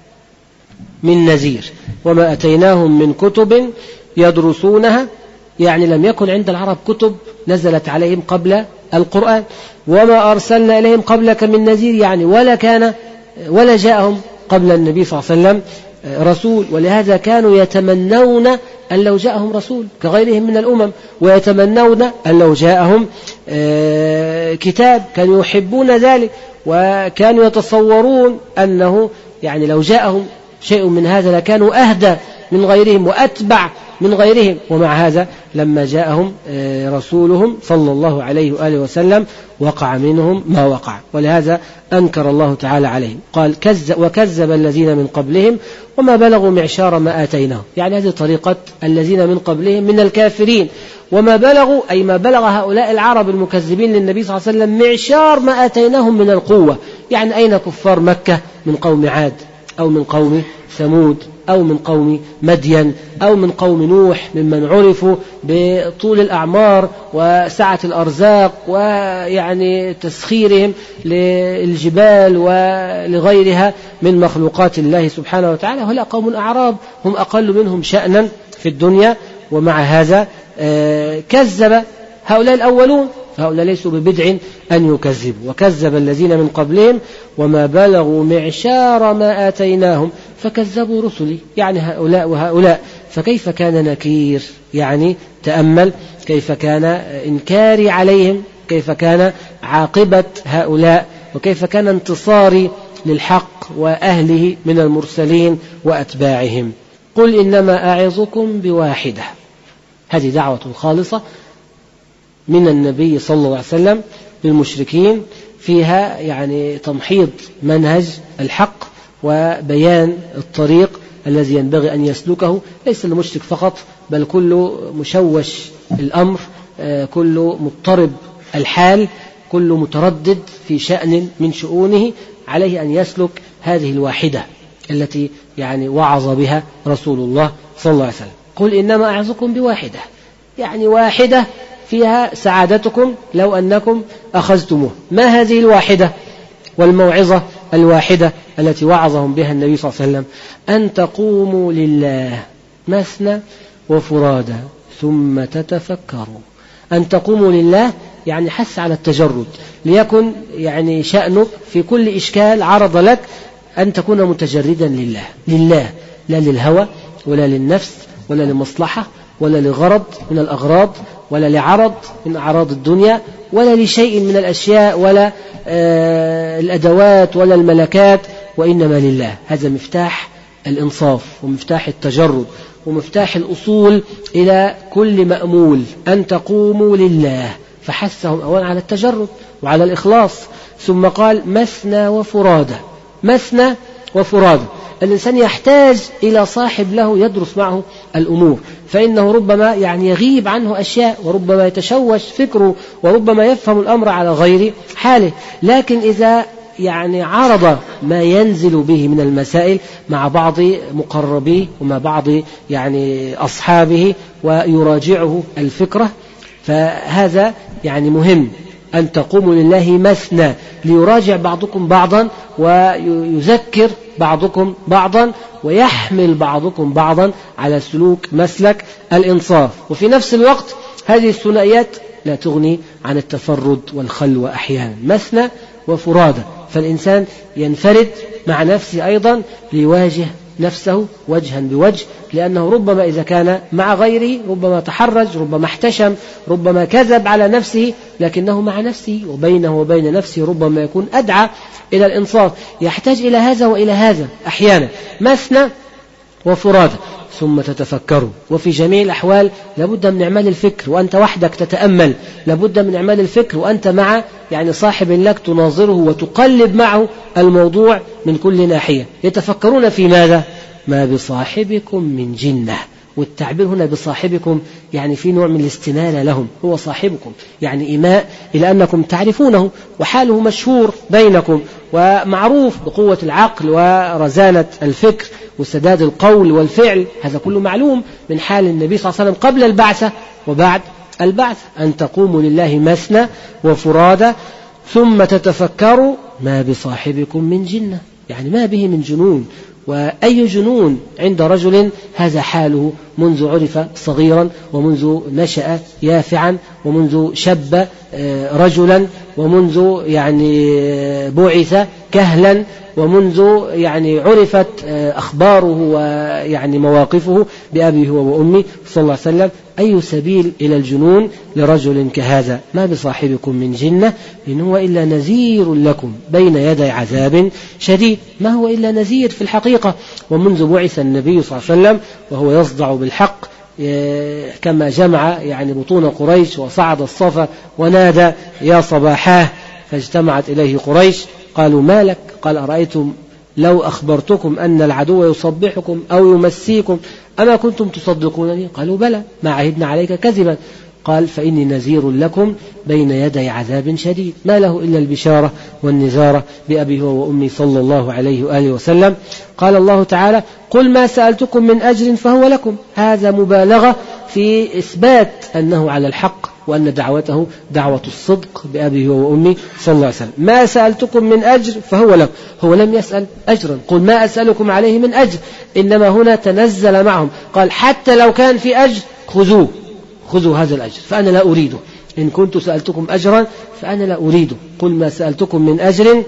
من نذير. وما أتيناهم من كتب يدرسونها يعني لم يكن عند العرب كتب نزلت عليهم قبل القرآن. وما أرسلنا إليهم قبلك من نذير يعني ولا جاءهم قبل النبي صلى الله عليه وسلم رسول. ولهذا كانوا يتمنون أن لو جاءهم رسول كغيرهم من الأمم، ويتمنون أن لو جاءهم كتاب، كانوا يحبون ذلك، وكانوا يتصورون أنه يعني لو جاءهم شيء من هذا لكانوا أهدى من غيرهم وأتبع من غيرهم. ومع هذا لما جاءهم رسولهم صلى الله عليه وآله وسلم وقع منهم ما وقع، ولهذا أنكر الله تعالى عليهم. قال وكذب الذين من قبلهم وما بلغوا معشار ما آتيناهم، يعني هذه طريقة الذين من قبلهم من الكافرين. وما بلغوا أي ما بلغ هؤلاء العرب المكذبين للنبي صلى الله عليه وسلم معشار ما آتيناهم من القوة. يعني أين كفار مكة من قوم عاد أو من قوم ثمود أو من قوم مدين أو من قوم نوح ممن عرفوا بطول الأعمار وسعة الأرزاق ويعني تسخيرهم للجبال ولغيرها من مخلوقات الله سبحانه وتعالى. هؤلاء قوم أعراب هم أقل منهم شأنا في الدنيا، ومع هذا كذب هؤلاء الأولون، فهؤلاء ليسوا ببدع أن يكذبوا. وكذب الذين من قبلهم وما بلغوا معشار ما آتيناهم فكذبوا رسلي، يعني هؤلاء وهؤلاء. فكيف كان نكير؟ يعني تأمل كيف كان إنكاري عليهم، كيف كان عاقبة هؤلاء، وكيف كان انتصاري للحق وأهله من المرسلين وأتباعهم. قل إنما أعظكم بواحدة، هذه دعوة خالصة من النبي صلى الله عليه وسلم بالمشركين، فيها يعني تمحيض منهج الحق وبيان الطريق الذي ينبغي أن يسلكه، ليس المشرك فقط بل كل مشوش الأمر، كل مضطرب الحال، كل متردد في شأن من شؤونه، عليه أن يسلك هذه الواحدة التي يعني وعظ بها رسول الله صلى الله عليه وسلم. قل إنما أعظكم بواحدة، يعني واحدة فيها سعادتكم لو أنكم أخذتموه. ما هذه الواحدة والموعظة الواحدة التي وعظهم بها النبي صلى الله عليه وسلم؟ أن تقوموا لله مثنى وفرادى ثم تتفكروا. أن تقوموا لله يعني حث على التجرد، ليكن يعني شأنك في كل إشكال عرض لك أن تكون متجردا لله، لله لا للهوى ولا للنفس ولا لمصلحة ولا لغرض من الأغراض ولا لعرض من أعراض الدنيا ولا لشيء من الأشياء ولا الأدوات ولا الملكات، وإنما لله. هذا مفتاح الإنصاف ومفتاح التجرد ومفتاح الأصول إلى كل مأمول، أن تقوموا لله. فحثهم أولا على التجرد وعلى الإخلاص، ثم قال مثنى وفرادى. مثنى وفرادى، الإنسان يحتاج إلى صاحب له يدرس معه الأمور، فإنه ربما يعني يغيب عنه أشياء، وربما يتشوش فكره، وربما يفهم الأمر على غير حاله. لكن إذا يعني عرض ما ينزل به من المسائل مع بعض مقربيه ومع بعض يعني أصحابه ويراجعه الفكرة، فهذا يعني مهم. أن تقوموا لله مثنى، ليراجع بعضكم بعضا ويذكر بعضكم بعضا ويحمل بعضكم بعضا على سلوك مسلك الإنصاف. وفي نفس الوقت هذه الثنائيات لا تغني عن التفرد والخلوة أحيانا، مثنى وفرادى. فالإنسان ينفرد مع نفسه أيضا ليواجه نفسه وجها بوجه، لأنه ربما إذا كان مع غيره ربما تحرج، ربما احتشم، ربما كذب على نفسه، لكنه مع نفسه وبينه وبين نفسه ربما يكون أدعى إلى الإنصاف. يحتاج إلى هذا وإلى هذا أحيانا، مثنى وفرادى. ثم تتفكروا. وفي جميع الأحوال لابد من إعمال الفكر، وأنت وحدك تتأمل، لابد من إعمال الفكر وأنت مع يعني صاحب لك تناظره وتقلب معه الموضوع من كل ناحية. يتفكرون في ماذا؟ ما بصاحبكم من جنة. والتعبير هنا بصاحبكم يعني في نوع من الاستنالة لهم، هو صاحبكم، يعني إيماء إلى أنكم تعرفونه وحاله مشهور بينكم ومعروف بقوة العقل ورزانة الفكر وسداد القول والفعل. هذا كله معلوم من حال النبي صلى الله عليه وسلم قبل البعثة وبعد البعث. أن تقوموا لله مثنى وفرادى ثم تتفكروا ما بصاحبكم من جنة، يعني ما به من جنون. وأي جنون عند رجل هذا حاله منذ عرف صغيرا، ومنذ نشأ يافعا، ومنذ شب رجلا، ومنذ يعني بعث كهلا، ومنذ يعني عرفت أخباره ويعني مواقفه بأبيه وأمه صلى الله عليه وسلم. أي سبيل إلى الجنون لرجل كهذا؟ ما بصاحبكم من جنة إن هو إلا نذير لكم بين يدي عذاب شديد. ما هو إلا نذير في الحقيقة. ومنذ بعث النبي صلى الله عليه وسلم وهو يصدع بالحق كما جمع يعني بطون قريش وصعد الصفا ونادى يا صباحاه، فاجتمعت إليه قريش. قالوا ما لك؟ قال أرأيتم لو أخبرتكم أن العدو يصبحكم أو يمسيكم أما كنتم تصدقونني؟ قالوا بلى ما عهدنا عليك كذبا. قال فإني نذير لكم بين يدي عذاب شديد ما له إلا البشارة والنذارة بأبي هو وأمي صلى الله عليه وآله وسلم. قال الله تعالى قل ما سألتكم من أجر فهو لكم، هذا مبالغة في إثبات أنه على الحق وأن دعوته دعوة الصدق بأبي هو وأمي صلى الله عليه وسلم. ما سألتكم من أجر فهو لكم، هو لم يسأل أجرا، قل ما أسألكم عليه من أجر، إنما هنا تنزل معهم قال حتى لو كان في أجر خذوا هذا الأجر فأنا لا أريده، إن كنت سألتكم أجرا فأنا لا أريده. قل ما سألتكم من أجر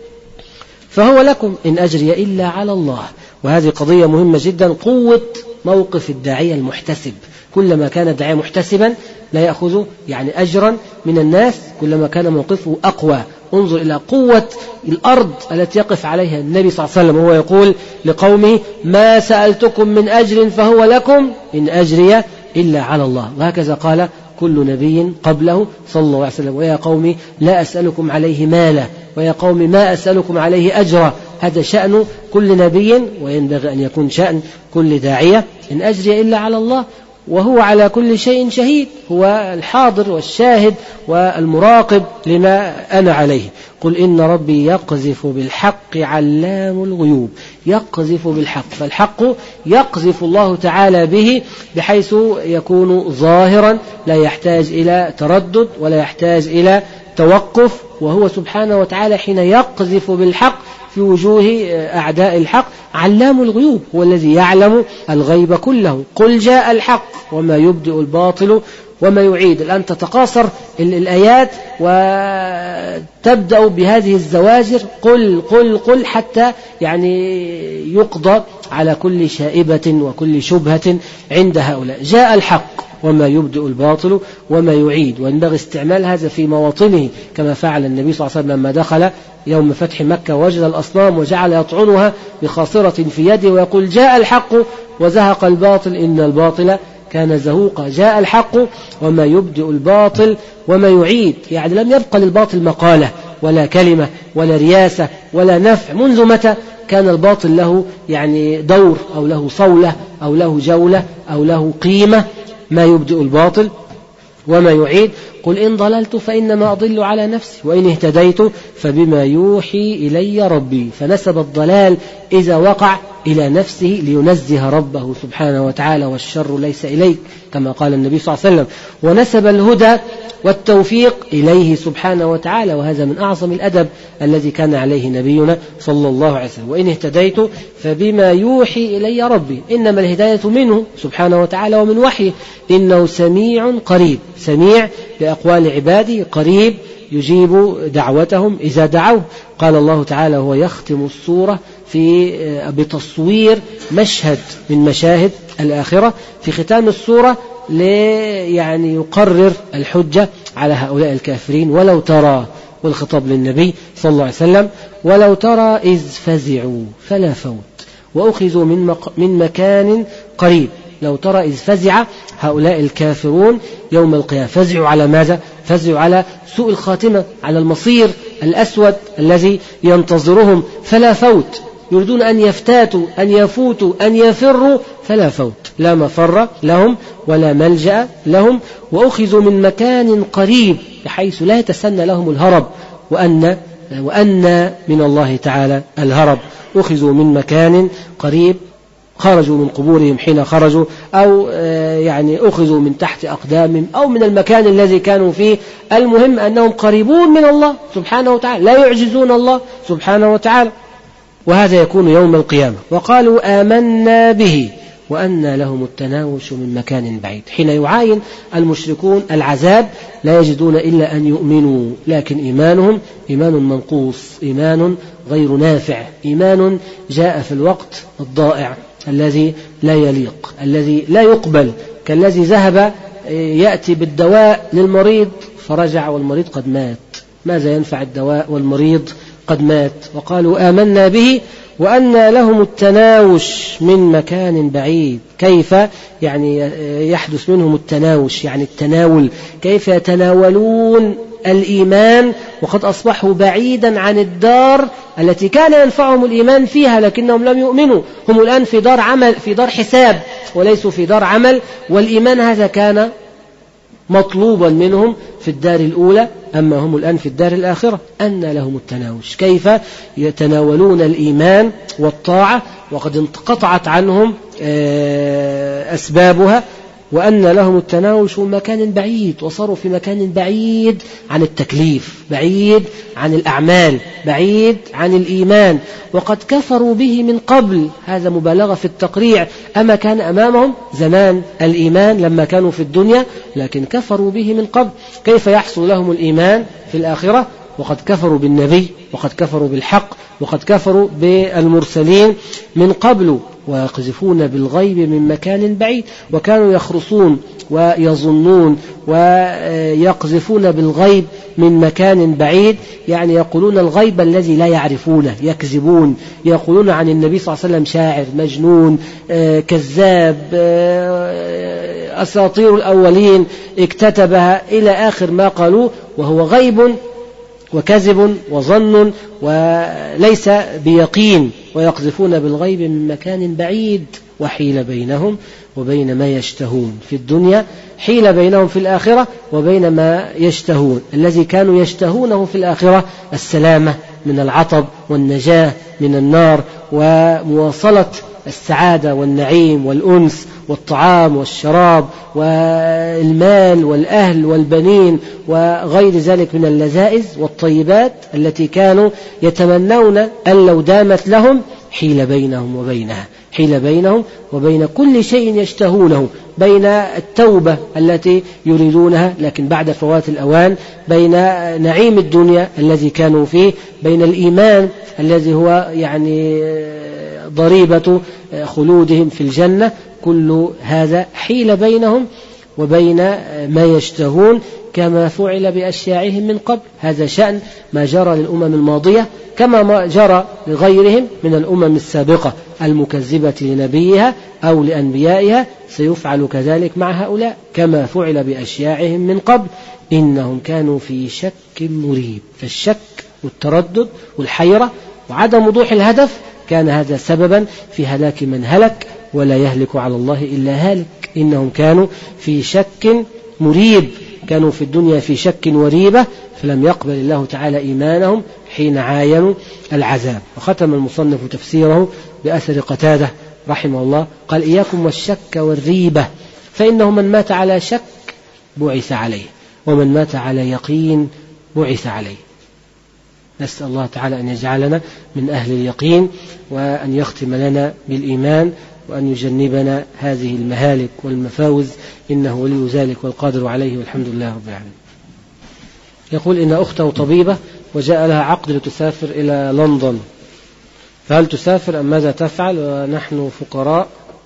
فهو لكم إن أجري إلا على الله. وهذه قضية مهمة جدا، قوة موقف الداعية المحتسب، كلما كان الداعية محتسبا لا يأخذ يعني أجرا من الناس كلما كان موقفه أقوى. انظر إلى قوة الأرض التي يقف عليها النبي صلى الله عليه وسلم وهو يقول لقومه ما سألتكم من أجر فهو لكم إن أجري إلا على الله. وهكذا قال كل نبي قبله صلى الله عليه وسلم ويا قوم لا أسألكم عليه مالا ويا قوم ما أسألكم عليه أجرا. هذا شأن كل نبي وينبغي أن يكون شأن كل داعية، إن أجري إلا على الله وهو على كل شيء شهيد، هو الحاضر والشاهد والمراقب لما أنا عليه. قل إن ربي يقذف بالحق علام الغيوب، يقذف بالحق، فالحق يقذف الله تعالى به بحيث يكون ظاهرا لا يحتاج إلى تردد ولا يحتاج إلى توقف، وهو سبحانه وتعالى حين يقذف بالحق في وجوه أعداء الحق علام الغيوب، هو الذي يعلم الغيب كله. قل جاء الحق وما يبدئ الباطل وما يعيد. الآن تتقاصر الآيات وتبدأ بهذه الزواجر قل قل قل حتى يعني يقضى على كل شائبة وكل شبهة عند هؤلاء. جاء الحق وما يبدئ الباطل وما يعيد، وينبغي استعمال هذا في مواطنه كما فعل النبي صلى الله عليه وسلم لما دخل يوم فتح مكة وجد الأصنام وجعل يطعنها بخاصرة في يده ويقول جاء الحق وزهق الباطل إن الباطل كان زهوقا. جاء الحق وما يبدئ الباطل وما يعيد، يعني لم يبقى للباطل مقالة ولا كلمة ولا رياسة ولا نفع. منذ متى كان الباطل له يعني دور أو له صولة أو له جولة أو له قيمة؟ ما يبدئ الباطل وما يعيد. قل إن ضللت فإنما أضل على نفسي وإن اهتديت فبما يوحي إلي ربي. فنسب الضلال إذا وقع إلى نفسه لينزه ربه سبحانه وتعالى، والشر ليس إليك كما قال النبي صلى الله عليه وسلم. ونسب الهدى والتوفيق إليه سبحانه وتعالى، وهذا من أعظم الأدب الذي كان عليه نبينا صلى الله عليه وسلم. وإن اهتديت فبما يوحي إلي ربي، إنما الهداية منه سبحانه وتعالى ومن وحيه، إنه سميع قريب، سميع لأقوال عباده، قريب يجيب دعوتهم إذا دعوه. قال الله تعالى هو يختم السورة بتصوير مشهد من مشاهد الآخرة في ختام السورة يعني يقرر الحجة على هؤلاء الكافرين. ولو ترى، والخطاب للنبي صلى الله عليه وسلم، ولو ترى إذ فزعوا فلا فوت وأخذوا من مكان قريب. لو ترى إذ فزع هؤلاء الكافرون يوم القيامة. فزعوا على ماذا؟ فزعوا على سوء الخاتمة، على المصير الأسود الذي ينتظرهم. فلا فوت، يريدون أن يفتاتوا أن يفوتوا أن يفروا، فلا فوت، لا مفر لهم ولا ملجأ لهم. وأخذوا من مكان قريب بحيث لا يتسنى لهم الهرب، وأن من الله تعالى الهرب. أخذوا من مكان قريب، خرجوا من قبورهم حين خرجوا، أو يعني أخذوا من تحت أقدامهم أو من المكان الذي كانوا فيه. المهم أنهم قريبون من الله سبحانه وتعالى، لا يعجزون الله سبحانه وتعالى. وهذا يكون يوم القيامة. وقالوا آمنا به وأن لهم التناوش من مكان بعيد. حين يعاين المشركون العذاب لا يجدون إلا أن يؤمنوا، لكن إيمانهم إيمان منقوص، إيمان غير نافع، إيمان جاء في الوقت الضائع الذي لا يليق، الذي لا يقبل، كالذي ذهب يأتي بالدواء للمريض فرجع والمريض قد مات. ماذا ينفع الدواء والمريض قد مات؟ وقالوا آمنا به وأن لهم التناوش من مكان بعيد. كيف يعني يحدث منهم التناوش؟ يعني التناول، كيف يتناولون الإيمان وقد أصبحوا بعيدا عن الدار التي كان ينفعهم الإيمان فيها، لكنهم لم يؤمنوا. هم الآن في دار عمل، في دار حساب، وليسوا في دار عمل. والإيمان هذا كان مطلوبا منهم في الدار الأولى، أما هم الآن في الدار الآخرة. أن لهم التناوش، كيف يتناولون الإيمان والطاعة وقد انقطعت عنهم أسبابها. وأن لهم التناوش من مكان بعيد، وصاروا في مكان بعيد عن التكليف، بعيد عن الأعمال، بعيد عن الإيمان، وقد كفروا به من قبل. هذا مبالغة في التقريع. أما كان أمامهم زمان الإيمان لما كانوا في الدنيا، لكن كفروا به من قبل. كيف يحصل لهم الإيمان في الآخرة وقد كفروا بالنبي، وقد كفروا بالحق، وقد كفروا بالمرسلين من قبل؟ ويقذفون بالغيب من مكان بعيد. وكانوا يخرصون ويظنون ويقذفون بالغيب من مكان بعيد، يعني يقولون الغيب الذي لا يعرفونه، يكذبون، يقولون عن النبي صلى الله عليه وسلم شاعر، مجنون، كذاب، أساطير الأولين اكتتبها، إلى آخر ما قالوه، وهو غيب وكذب وظن وليس بيقين. ويقذفون بالغيب من مكان بعيد. وحيل بينهم وبين ما يشتهون في الدنيا، حيل بينهم في الآخرة وبين ما يشتهون. الذي كانوا يشتهونه في الآخرة السلامة من العطب والنجاة من النار ومواصلة السعادة والنعيم والأنس والطعام والشراب والمال والأهل والبنين وغير ذلك من اللذائذ والطيبات التي كانوا يتمنون أن لو دامت لهم، حيل بينهم وبينها، حيل بينهم وبين كل شيء يشتهونه، بين التوبة التي يريدونها لكن بعد فوات الأوان، بين نعيم الدنيا الذي كانوا فيه، بين الإيمان الذي هو يعني ضريبة خلودهم في الجنة. كل هذا حيل بينهم وبين ما يشتهون كما فعل بأشياعهم من قبل. هذا شأن ما جرى للأمم الماضية كما ما جرى لغيرهم من الأمم السابقة المكذبة لنبيها أو لأنبيائها، سيفعل كذلك مع هؤلاء كما فعل بأشياعهم من قبل. إنهم كانوا في شك مريب. فالشك والتردد والحيرة وعدم وضوح الهدف كان هذا سببا في هلاك من هلك، ولا يهلك على الله إلا هالك. إنهم كانوا في شك مريب، كانوا في الدنيا في شك وريبة، فلم يقبل الله تعالى إيمانهم حين عاينوا العذاب. وختم المصنف تفسيره بأثر قتادة رحمه الله قال: إياكم والشك والريبة، فإنه من مات على شك بعث عليه، ومن مات على يقين بعث عليه. نسأل الله تعالى أن يجعلنا من أهل اليقين، وأن يختم لنا بالإيمان، وأن يجنبنا هذه المهالك والمفاوز، إنه ولي ذلك والقادر عليه، والحمد لله رب العالمين. يقول إن أخته طبيبة وجاء لها عقد لتسافر إلى لندن، فهل تسافر أم ماذا تفعل؟ ونحن فقراء،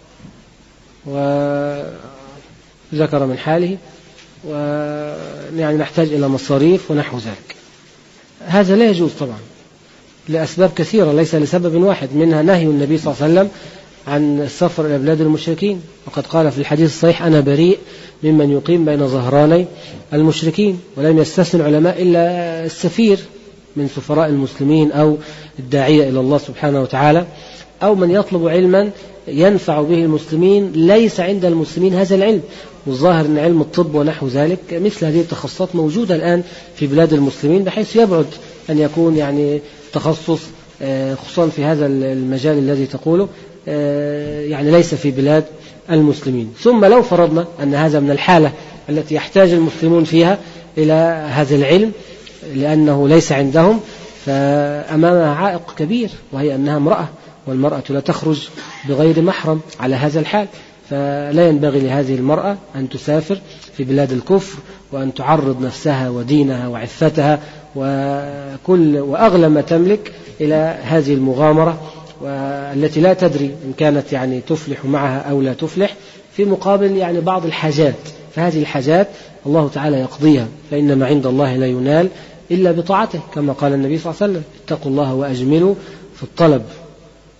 وذكر من حاله، ويعني نحتاج إلى مصاريف ونحو ذلك. هذا لا يجوز طبعا لأسباب كثيرة، ليس لسبب واحد، منها نهي النبي صلى الله عليه وسلم عن السفر إلى بلاد المشركين، وقد قال في الحديث الصحيح: أنا بريء ممن يقيم بين ظهراني المشركين. ولم يستثن العلماء إلا السفير من سفراء المسلمين أو الداعية إلى الله سبحانه وتعالى، أو من يطلب علما ينفع به المسلمين ليس عند المسلمين هذا العلم. والظاهر أن علم الطب ونحو ذلك مثل هذه التخصصات موجودة الآن في بلاد المسلمين، بحيث يبعد أن يكون يعني تخصص خصوصا في هذا المجال الذي تقوله يعني ليس في بلاد المسلمين. ثم لو فرضنا أن هذا من الحالة التي يحتاج المسلمون فيها إلى هذا العلم لأنه ليس عندهم، فأمامها عائق كبير، وهي أنها امرأة، والمرأة لا تخرج بغير محرم على هذا الحال. فلا ينبغي لهذه المرأة أن تسافر في بلاد الكفر وأن تعرض نفسها ودينها وعفتها وأغلى ما تملك إلى هذه المغامرة، والتي لا تدري إن كانت يعني تفلح معها أو لا تفلح، في مقابل يعني بعض الحاجات. فهذه الحاجات الله تعالى يقضيها، فإنما عند الله لا ينال إلا بطاعته، كما قال النبي صلى الله عليه وسلم: اتقوا الله وأجملوا في الطلب.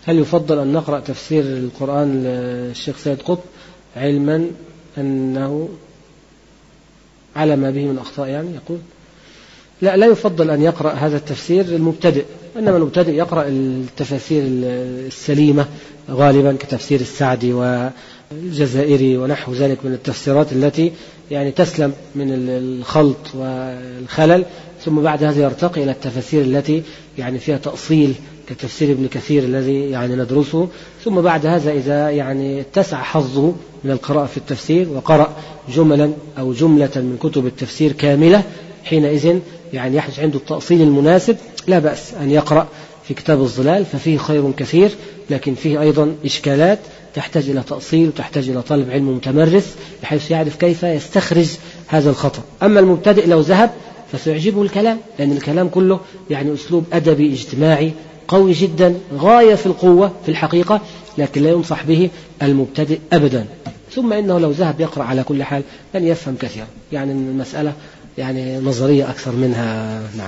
هل يفضل أن نقرأ تفسير القرآن للشيخ سيد قطب علما أنه على ما به من أخطاء؟ يعني يقول لا يفضل أن يقرأ هذا التفسير المبتدئ، إنما المبتدئ يقرأ التفاسير السليمة غالبا كتفسير السعدي والجزائري ونحو ذلك من التفسيرات التي يعني تسلم من الخلط والخلل، ثم بعد هذا يرتقي إلى التفاسير التي يعني فيها تأصيل كتفسير ابن كثير الذي يعني ندرسه، ثم بعد هذا إذا يعني اتسع حظه من القراءة في التفسير وقرأ جملا أو جملة من كتب التفسير كاملة، حينئذ يعني يحدث عنده التأصيل المناسب، لا بأس أن يقرأ في كتاب الظلال ففيه خير كثير، لكن فيه أيضا إشكالات تحتاج إلى تأصيل وتحتاج إلى طالب علم متمرس بحيث يعرف كيف يستخرج هذا الخطأ. أما المبتدئ لو ذهب فسيعجبه الكلام، لأن الكلام كله يعني أسلوب أدبي اجتماعي قوي جدا غاية في القوة في الحقيقة، لكن لا ينصح به المبتدئ أبدا. ثم إنه لو ذهب يقرأ على كل حال لن يفهم كثيرا، يعني المسألة يعني نظرية أكثر منها. نعم.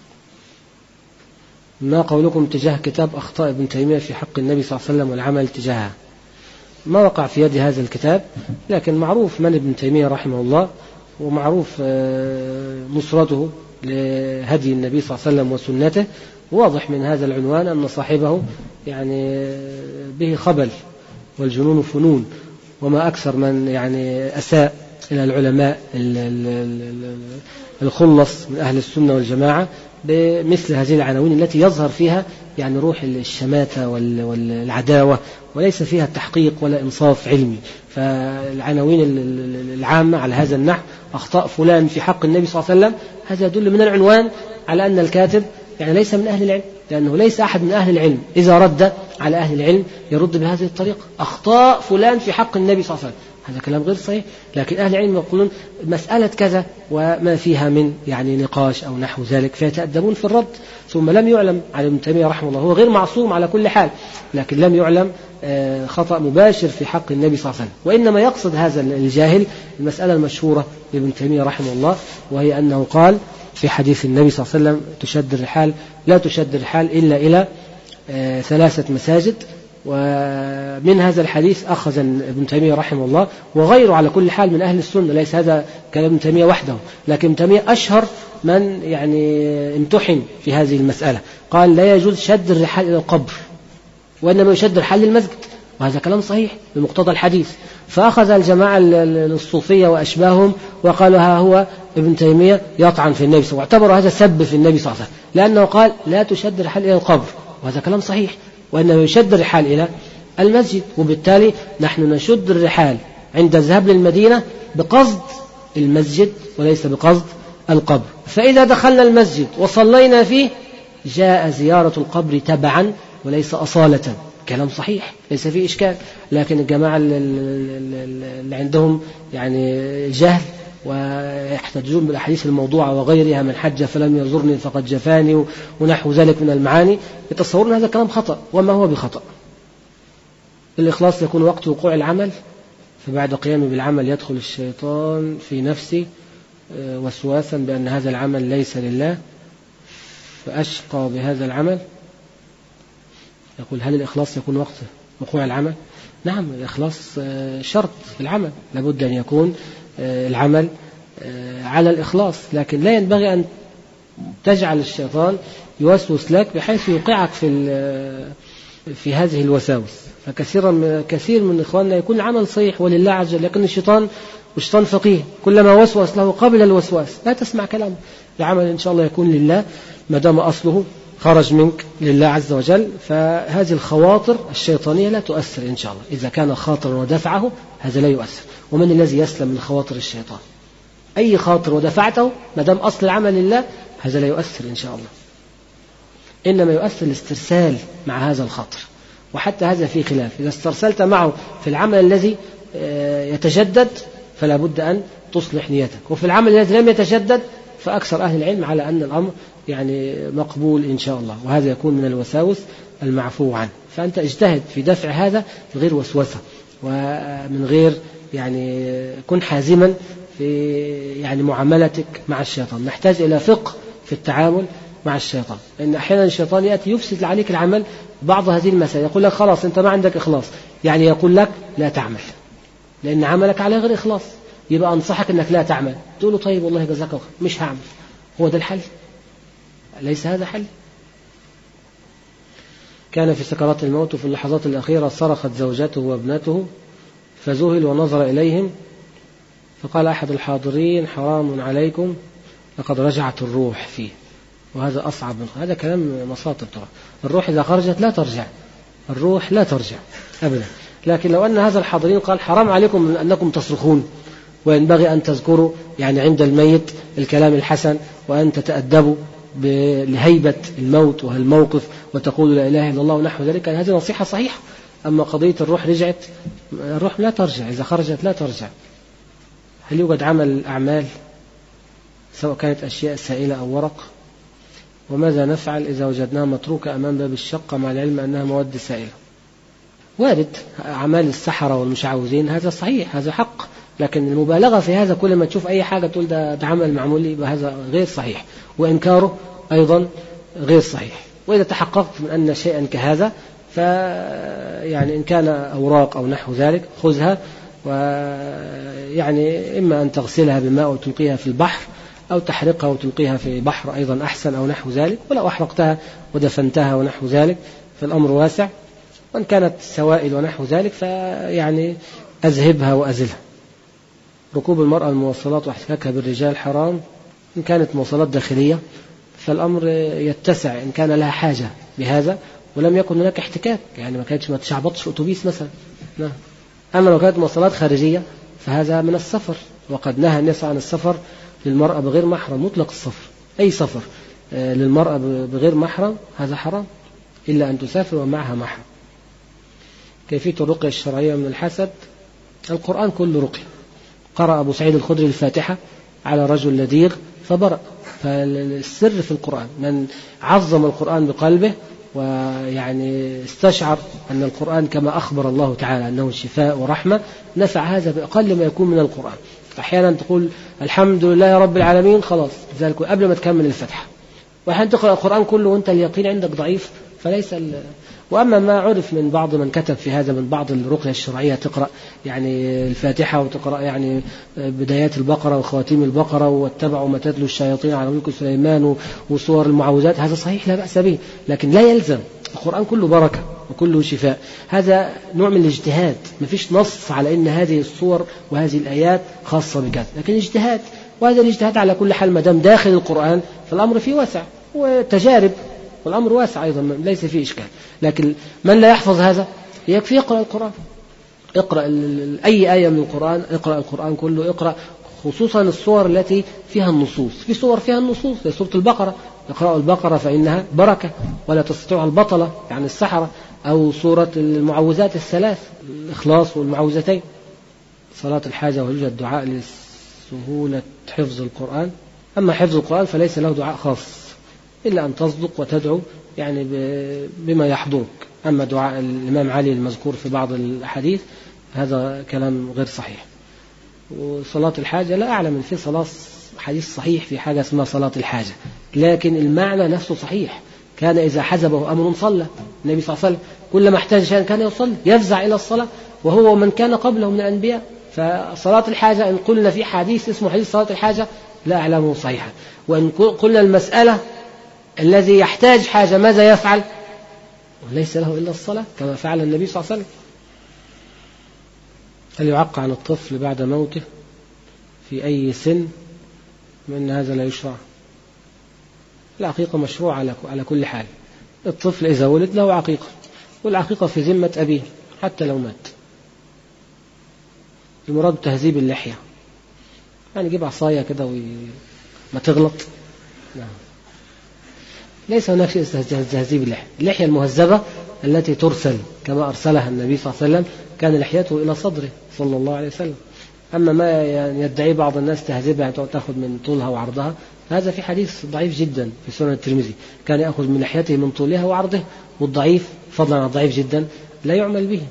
ما قولكم تجاه كتاب أخطاء ابن تيمية في حق النبي صلى الله عليه وسلم والعمل تجاهها؟ ما وقع في يد هذا الكتاب، لكن معروف من ابن تيمية رحمه الله، ومعروف نصرته لهدي النبي صلى الله عليه وسلم وسنته. واضح من هذا العنوان أن صاحبه يعني به خبل والجنون فنون، وما أكثر من يعني أساء إلى العلماء الخلص من أهل السنة والجماعة بمثل هذه العناوين التي يظهر فيها يعني روح الشماتة والعداوة، وليس فيها تحقيق ولا إنصاف علمي. فالعناوين العامة على هذا النحو أخطاء فلان في حق النبي صلى الله عليه وسلم، هذا يدل من العنوان على أن الكاتب يعني ليس من أهل العلم، لأنه ليس أحد من أهل العلم إذا رد على أهل العلم يرد بهذه الطريقة، أخطاء فلان في حق النبي صلى الله عليه وسلم، هذا كلام غير صحيح. لكن أهل العلم يقولون مسألة كذا وما فيها من يعني نقاش أو نحو ذلك، فيتأدبون في الرد. ثم لم يعلم على ابن تيمية رحمه الله، هو غير معصوم على كل حال، لكن لم يعلم خطأ مباشر في حق النبي صلى الله عليه وسلم. وإنما يقصد هذا الجاهل المسألة المشهورة لابن تيمية رحمه الله، وهي أنه قال في حديث النبي صلى الله عليه وسلم تشد الرحال، لا تشد الرحال إلا إلى 3 مساجد. ومن هذا الحديث أخذ ابن تيمية رحمه الله وغيره على كل حال من أهل السنة، ليس هذا كلام ابن تيمية وحده، لكن ابن تيمية أشهر من يعني امتحن في هذه المسألة، قال لا يجوز شد الرحال إلى القبر، وإنما يشد الرحال للمسجد، وهذا كلام صحيح بمقتضى الحديث. فأخذ الجماعة الصوفية وأشباههم وقالوا ها هو ابن تيمية يطعن في النبي صلى الله عليه وسلم، واعتبروا هذا سب في النبي صلى الله عليه وسلم، لأنه قال لا تشد الرحال إلى القبر، وهذا كلام صحيح، وإنما يشد الرحال إلى المسجد. وبالتالي نحن نشد الرحال عند الذهاب للمدينة بقصد المسجد وليس بقصد القبر. فإذا دخلنا المسجد وصلينا فيه جاء زيارة القبر تبعا وليس أصالة، كلام صحيح ليس فيه إشكال. لكن الجماعة اللي عندهم يعني جهل ويحتجون بالأحاديث الموضوعة وغيرها، من حج فلم يزرني فقد جفاني ونحو ذلك من المعاني، يتصورون هذا كلام خطأ وما هو بخطأ. الإخلاص يكون وقت وقوع العمل، فبعد قيامي بالعمل يدخل الشيطان في نفسي وسواسا بأن هذا العمل ليس لله فأشقى بهذا العمل. يقول هل الإخلاص يكون وقت وقوع العمل؟ نعم، الإخلاص شرط في العمل، لابد أن يكون العمل على الإخلاص، لكن لا ينبغي أن تجعل الشيطان يوسوس لك بحيث يوقعك في هذه الوساوس. كثير من إخواننا يكون العمل صحيح ولله عز وجل، لكن الشيطان فقيه، كلما وسوس له قبل الوسواس، لا تسمع كلامه، العمل إن شاء الله يكون لله ما دام أصله خرج منك لله عز وجل. فهذه الخواطر الشيطانية لا تؤثر إن شاء الله، إذا كان خاطرا ودفعه هذا لا يؤثر. ومن الذي يسلم من خواطر الشيطان؟ أي خاطر ودفعته ما دام أصل العمل لله هذا لا يؤثر إن شاء الله، إنما يؤثر الاسترسال مع هذا الخاطر، وحتى هذا فيه خلاف. إذا استرسلت معه في العمل الذي يتجدد فلا بد أن تصلح نيتك، وفي العمل الذي لم يتجدد فأكثر أهل العلم على أن الأمر يعني مقبول إن شاء الله، وهذا يكون من الوساوس المعفو عنه. فأنت اجتهد في دفع هذا بغير وسوسة ومن غير يعني كن حازما في يعني معاملتك مع الشيطان. نحتاج إلى فقه في التعامل مع الشيطان، لأن أحيانا الشيطان يأتي يفسد عليك العمل بعض هذه المسائل، يقول لك خلاص أنت ما عندك إخلاص، يعني يقول لك لا تعمل لأن عملك على غير إخلاص، يبقى أنصحك أنك لا تعمل، تقول له طيب والله جزاك الله مش هعمل. هو ده الحل؟ ليس هذا حل. كان في سكرات الموت وفي اللحظات الأخيرة صرخت زوجته وابنته فذهل ونظر إليهم فقال أحد الحاضرين حرام عليكم لقد رجعت الروح فيه. وهذا أصعب من هذا كلام مصاطب طبعا. الروح إذا خرجت لا ترجع، الروح لا ترجع أبدا. لكن لو أن هذا الحاضرين قال حرام عليكم أنكم تصرخون، وينبغي أن تذكروا يعني عند الميت الكلام الحسن، وأن تتأدبوا لهيبة الموت والموقف وتقول لا إله إلا الله ونحو ذلك، هذه نصيحة صحيحة. أما قضية الروح رجعت، الروح لا ترجع، إذا خرجت لا ترجع. هل يوجد عمل أعمال سواء كانت أشياء سائلة أو ورق؟ وماذا نفعل إذا وجدناها متروكة أمام باب الشقة مع العلم أنها مواد سائلة؟ وارد أعمال السحرة والمشعوذين، هذا صحيح، هذا حق، لكن المبالغة في هذا كل ما تشوف أي حاجة تقول ده عمل معمول لي، هذا غير صحيح، وإنكاره أيضا غير صحيح. وإذا تحققت من أن شيئا كهذا فيعني إن كان أوراق أو نحو ذلك خذها، ويعني إما أن تغسلها بماء وتلقيها في البحر، أو تحرقها وتلقيها في بحر أيضا أحسن أو نحو ذلك، ولو أحرقتها ودفنتها ونحو ذلك فالأمر واسع. وإن كانت سوائل ونحو ذلك فيعني أذهبها وأزلها. ركوب المرأة المواصلات واحتكاكها بالرجال حرام إن كانت مواصلات داخلية، فالأمر يتسع إن كان لها حاجة بهذا ولم يكن هناك احتكاك، يعني ما تشعبطش أتوبيس مثلا. أما لو كانت مواصلات خارجية فهذا من السفر، وقد نهى الناس عن السفر للمرأة بغير محرم، مطلق السفر، أي سفر للمرأة بغير محرم هذا حرام إلا أن تسافر ومعها محرم. كيفية الرقية الشرعية من الحسد؟ القرآن كله رقية. قرأ أبو سعيد الخدري الفاتحة على رجل لديغ فبرأ. فالسر في القرآن، من عظم القرآن بقلبه ويعني استشعر أن القرآن كما أخبر الله تعالى أنه شفاء ورحمة، نفع هذا بأقل ما يكون من القرآن. أحيانا تقول الحمد لله رب العالمين خلاص ذلك قبل ما تكمل الفتحة، وأحيانا تقرأ القرآن كله وأنت اليقين عندك ضعيف فليس وأما ما عرف من بعض من كتب في هذا من بعض الرقية الشرعية، تقرأ يعني الفاتحة وتقرأ يعني بدايات البقرة وخواتيم البقرة واتبعوا ما تتلو الشياطين على ملك سليمان وصور المعوذات، هذا صحيح لا بأس به، لكن لا يلزم. القرآن كله بركة وكله شفاء، هذا نوع من الاجتهاد، ما فيش نص على أن هذه الصور وهذه الآيات خاصة بكذا، لكن اجتهاد، وهذا الاجتهاد على كل حال ما دام داخل القرآن فالأمر فيه واسع وتجارب، والأمر واسع أيضا ليس فيه إشكال. لكن من لا يحفظ هذا يكفي يقرأ القرآن، اقرأ أي آية من القرآن، اقرأ القرآن كله، اقرأ خصوصا الصور التي فيها النصوص، في صور فيها النصوص زي سورة البقرة، اقرأوا البقرة فإنها بركة ولا تستطيعها البطلة يعني السحرة، أو سورة المعوذات الثلاث الإخلاص والمعوذتين. صلاة الحاجة ويوجد الدعاء لسهولة حفظ القرآن. أما حفظ القرآن فليس له دعاء خاص إلا أن تصدق وتدعو يعني بما يحضرك. أما دعاء الإمام علي المذكور في بعض الحديث هذا كلام غير صحيح. وصلاة الحاجة لا أعلم أن في صلاة حديث صحيح في حاجة اسمها صلاة الحاجة، لكن المعنى نفسه صحيح. كان إذا حزبه أمر صلى، النبي صلى الله عليه وسلم كلما احتاج شيئا كان يصلي، يفزع إلى الصلاة، وهو من كان قبله من الأنبياء. فصلاة الحاجة إن قلنا في حديث اسمه حديث صلاة الحاجة لا أعلمه صحيحا. وإن قلنا المسألة الذي يحتاج حاجة ماذا يفعل؟ وليس له إلا الصلاة كما فعل النبي صلى الله عليه وسلم. هل يعق عن الطفل بعد موته في أي سن؟ من هذا لا يشرع. العقيقة مشروع على كل حال. الطفل إذا ولد له عقيقة، والعقيقة في ذمة أبيه حتى لو مات. المراد تهذيب اللحية، يعني يجيب عصاية كده وما تغلط. نعم. ليس هناك شيء تهذيب اللحية. اللحية المهذبة التي ترسل كما أرسلها النبي صلى الله عليه وسلم، كان لحيته إلى صدره صلى الله عليه وسلم. أما ما يدعي بعض الناس تهذيبها يعني تأخذ من طولها وعرضها، هذا في حديث ضعيف جدا في سنن الترمذي، كان يأخذ من لحيته من طولها وعرضها، والضعيف فضلا عن الضعيف جدا لا يعمل به.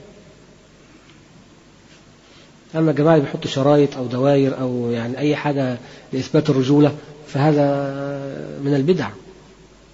أما الجماعة اللي بيحطوا شرايط أو دواير أو يعني أي حاجة لإثبات الرجولة فهذا من البدع.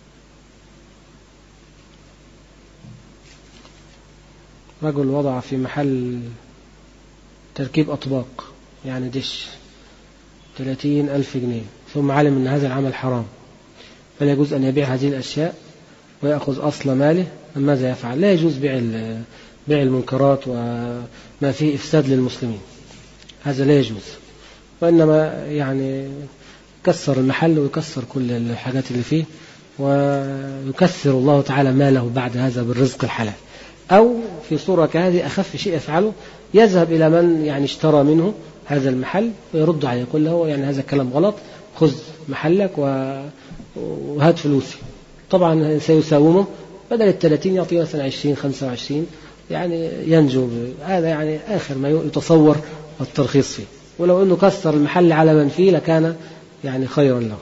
رجل وضع في محل تركيب أطباق يعني دش 30,000 جنيه، ثم علم أن هذا العمل حرام، فلا يجوز أن يبيع هذه الأشياء ويأخذ أصل ماله، ماذا يفعل؟ لا يجوز بيع المنكرات وما فيه إفساد للمسلمين، هذا لا يجوز، وإنما يعني يكسر المحل ويكسر كل الحاجات اللي فيه، ويكثر الله تعالى ماله بعد هذا بالرزق الحلال. أو في صورة كهذه أخف شيء يفعله، يذهب إلى من يعني اشترى منه هذا المحل ويرد عليه، يقول له يعني هذا الكلام غلط، خذ محلك وهات فلوسي. طبعا سيساومه، بدل 30 يعطيه مثلا 20 25، يعني ينجو. هذا يعني آخر ما يتصور الترخيص فيه، ولو أنه كسر المحل على من فيه لكان يعني خيرا له.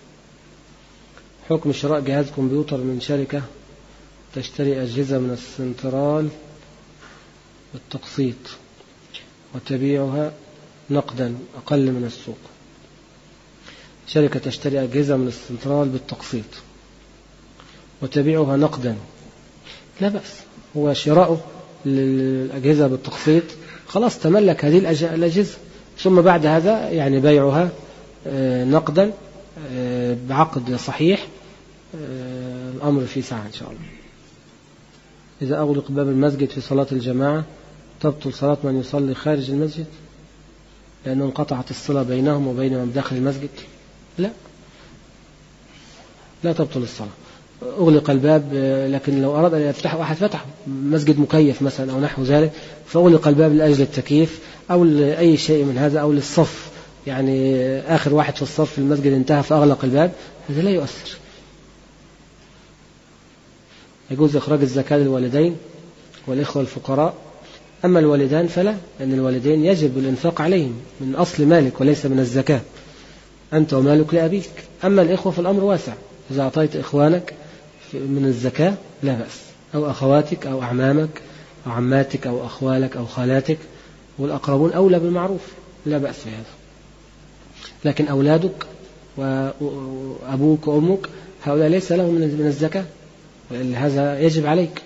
حكم شراء جهاز كمبيوتر من شركة تشتري أجهزة من السنترال بالتقسيط وتبيعها نقدا أقل من السوق. شركة تشتري أجهزة من السنترال بالتقسيط وتبيعها نقدا، لا بأس، هو شراؤه للأجهزة بالتقسيط خلاص تملك هذه الأجهزة، ثم بعد هذا يعني بيعها نقدا بعقد صحيح، الأمر فيه ساعة إن شاء الله. إذا أغلق باب المسجد في صلاة الجماعة تبطل صلاة من يصلي خارج المسجد لأنه انقطعت الصلة بينهم وبين من داخل المسجد؟ لا تبطل الصلاة. أغلق الباب، لكن لو أراد أن يفتحه واحد فتحه، مسجد مكيف مثلا أو نحو ذلك، فأغلق الباب لأجل التكييف أو لأي شيء من هذا، أو للصف، يعني آخر واحد في الصف في المسجد انتهى فأغلق الباب، هذا لا يؤثر. يجوز إخراج الزكاة للوالدين والإخوة الفقراء، أما الوالدان فلا، لأن الوالدين يجب الإنفاق عليهم من أصل مالك وليس من الزكاة، أنت ومالك لأبيك. أما الإخوة فالأمر واسع، إذا أعطيت إخوانك من الزكاة لا بأس، أو أخواتك أو أعمامك أو عماتك أو أخوالك أو خالاتك، والأقربون أولى بالمعروف، لا بأس في هذا. لكن أولادك وأبوك وأمك هؤلاء ليس لهم من الزكاة، هذا يجب عليك.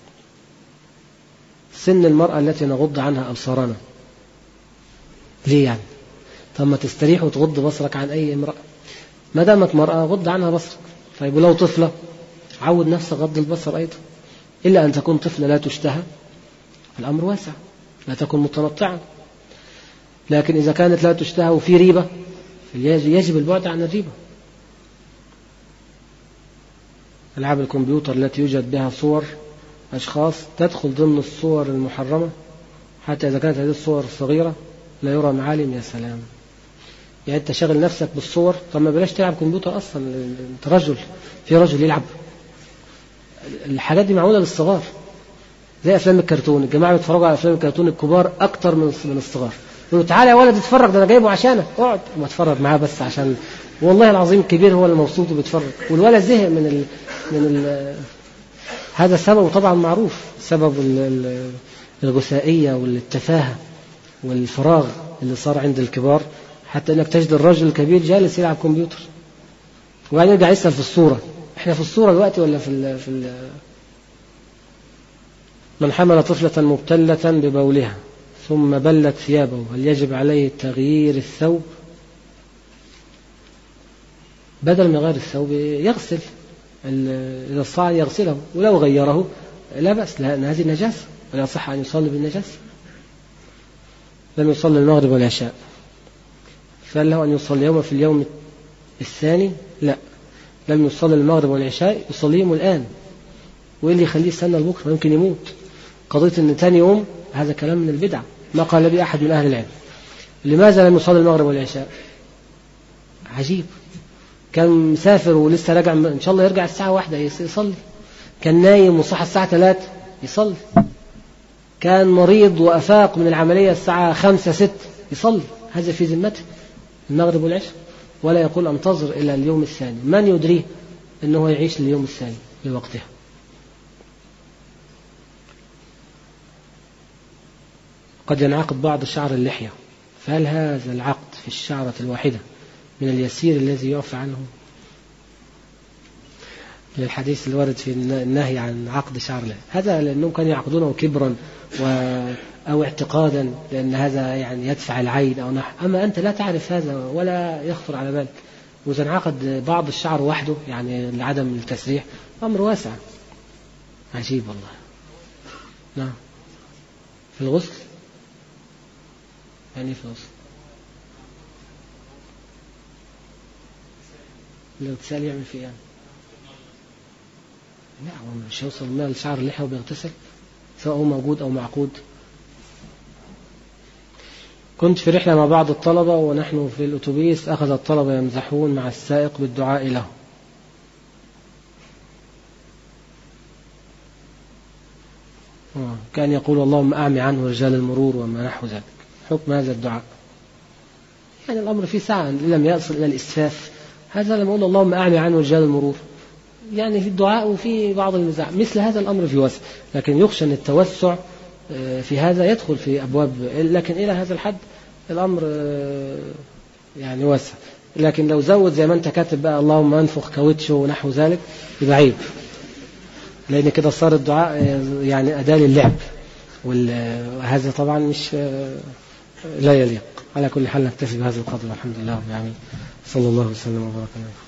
سن المرأة التي نغض عنها أبصارنا، ليه يعني؟ طب ما تستريح وتغض بصرك عن أي امرأة، ما دامت مرأة غض عنها بصرك. طيب ولو طفلة عود نفسك غض البصر أيضا، إلا أن تكون طفلة لا تشتهى، الأمر واسع، لا تكون متنطعا. لكن إذا كانت لا تشتهى وفي ريبة يجب البعد عن الريبة. ألعاب الكمبيوتر التي يوجد بها صور أشخاص تدخل ضمن الصور المحرمة، حتى إذا كانت هذه الصور صغيرة لا يرى معالم. يا سلام، يعني أنت شغل نفسك بالصور، طب ما بلاش تلعب كمبيوتر أصلا، أنت رجل، في رجل يلعب. الحاجات دي معمولة للصغار، زي أفلام الكرتون، الجماعة بيتفرجوا على أفلام الكرتون الكبار أكتر من الصغار، يقولوا تعالى يا ولد اتفرج، ده أنا جايبه عشانك، اقعد ما اتفرج معاه بس عشان والله العظيم الكبير هو اللي مبسوط وبيتفرج، والولد زهق هذا سبب طبعا معروف، سبب الغثائية والتفاهة والفراغ اللي صار عند الكبار، حتى انك تجد الرجل الكبير جالس يلعب كمبيوتر وبعدين يرجع يسأل في الصورة، احنا في الصورة دلوقتي ولا في من حمل طفلة مبتلة ببولها ثم بلت ثيابه هل يجب عليه تغيير الثوب؟ بدل ما يغير الثوب يغسل، إذا استطاع يغسله، ولو غيره لا بأس، لأن هذه النجاسة ولا يصح أن يصلي بالنجاسة. لم يصلي المغرب والعشاء، فهل له أن يصلي يوم في اليوم الثاني؟ لا، لم يصلي المغرب والعشاء يصليهم الآن، وإيه اللي يخليه يستنى لبكرة؟ يمكن يموت. قضية أن ثاني يوم هذا كلام من البدع، ما قال به أحد من أهل العلم. لماذا لم يصلي المغرب والعشاء؟ عجيب، كان مسافر ولسه راجع، إن شاء الله يرجع الساعة 1 يصلي، كان نايم وصحى الساعة 3 يصلي، كان مريض وأفاق من العملية الساعة 5 6 يصلي، هذا في ذمته المغرب والعشاء، ولا يقول انتظر إلى اليوم الثاني، من يدريه أنه يعيش لليوم الثاني لوقتها. قد ينعقد بعض شعر اللحية، فهل هذا العقد في الشعرة الواحدة من اليسير الذي يعفى عنه؟ للحديث الوارد في النهي عن عقد شعر له، هذا لأنهم كانوا يعقدونه كبرا أو اعتقادا لأن هذا يعني يدفع العين أو نحو. أما أنت لا تعرف هذا ولا يخطر على بالك، وإذا انعقد بعض الشعر وحده يعني لعدم التسريح أمر واسع عجيب والله. نعم. في الغسل يعني في الغسل لو تسأل يعمل فيه يعني لا هو مش هيوصل الماء لشعر اللحية وبيغتسل سواء هو موجود أو معقود. كنت في رحلة مع بعض الطلبة ونحن في الأتوبيس أخذ الطلبة يمزحون مع السائق بالدعاء له. كان يقول اللهم أعمي عنه رجال المرور وما نحو ذلك. حكم هذا الدعاء يعني الأمر فيه ساعة لم يصل إلى الإسفاف. هذا لما يقول اللهم أعمي عنه رجال المرور يعني في الدعاء وفي بعض المزاح مثل هذا الأمر في وسع، لكن يخشى أن التوسع في هذا يدخل في أبواب، لكن إلى هذا الحد الأمر يعني واسع. لكن لو زود زي ما أنت كاتب بقى اللهم أنفخ كاوتش ونحو ذلك يبقى عيب، لأن كده صار الدعاء يعني أداة للعب، وهذا طبعا مش لا يليق. على كل حال نكتفي بهذا القدر والحمد لله يعني صلى الله وسلم وبارك عليه.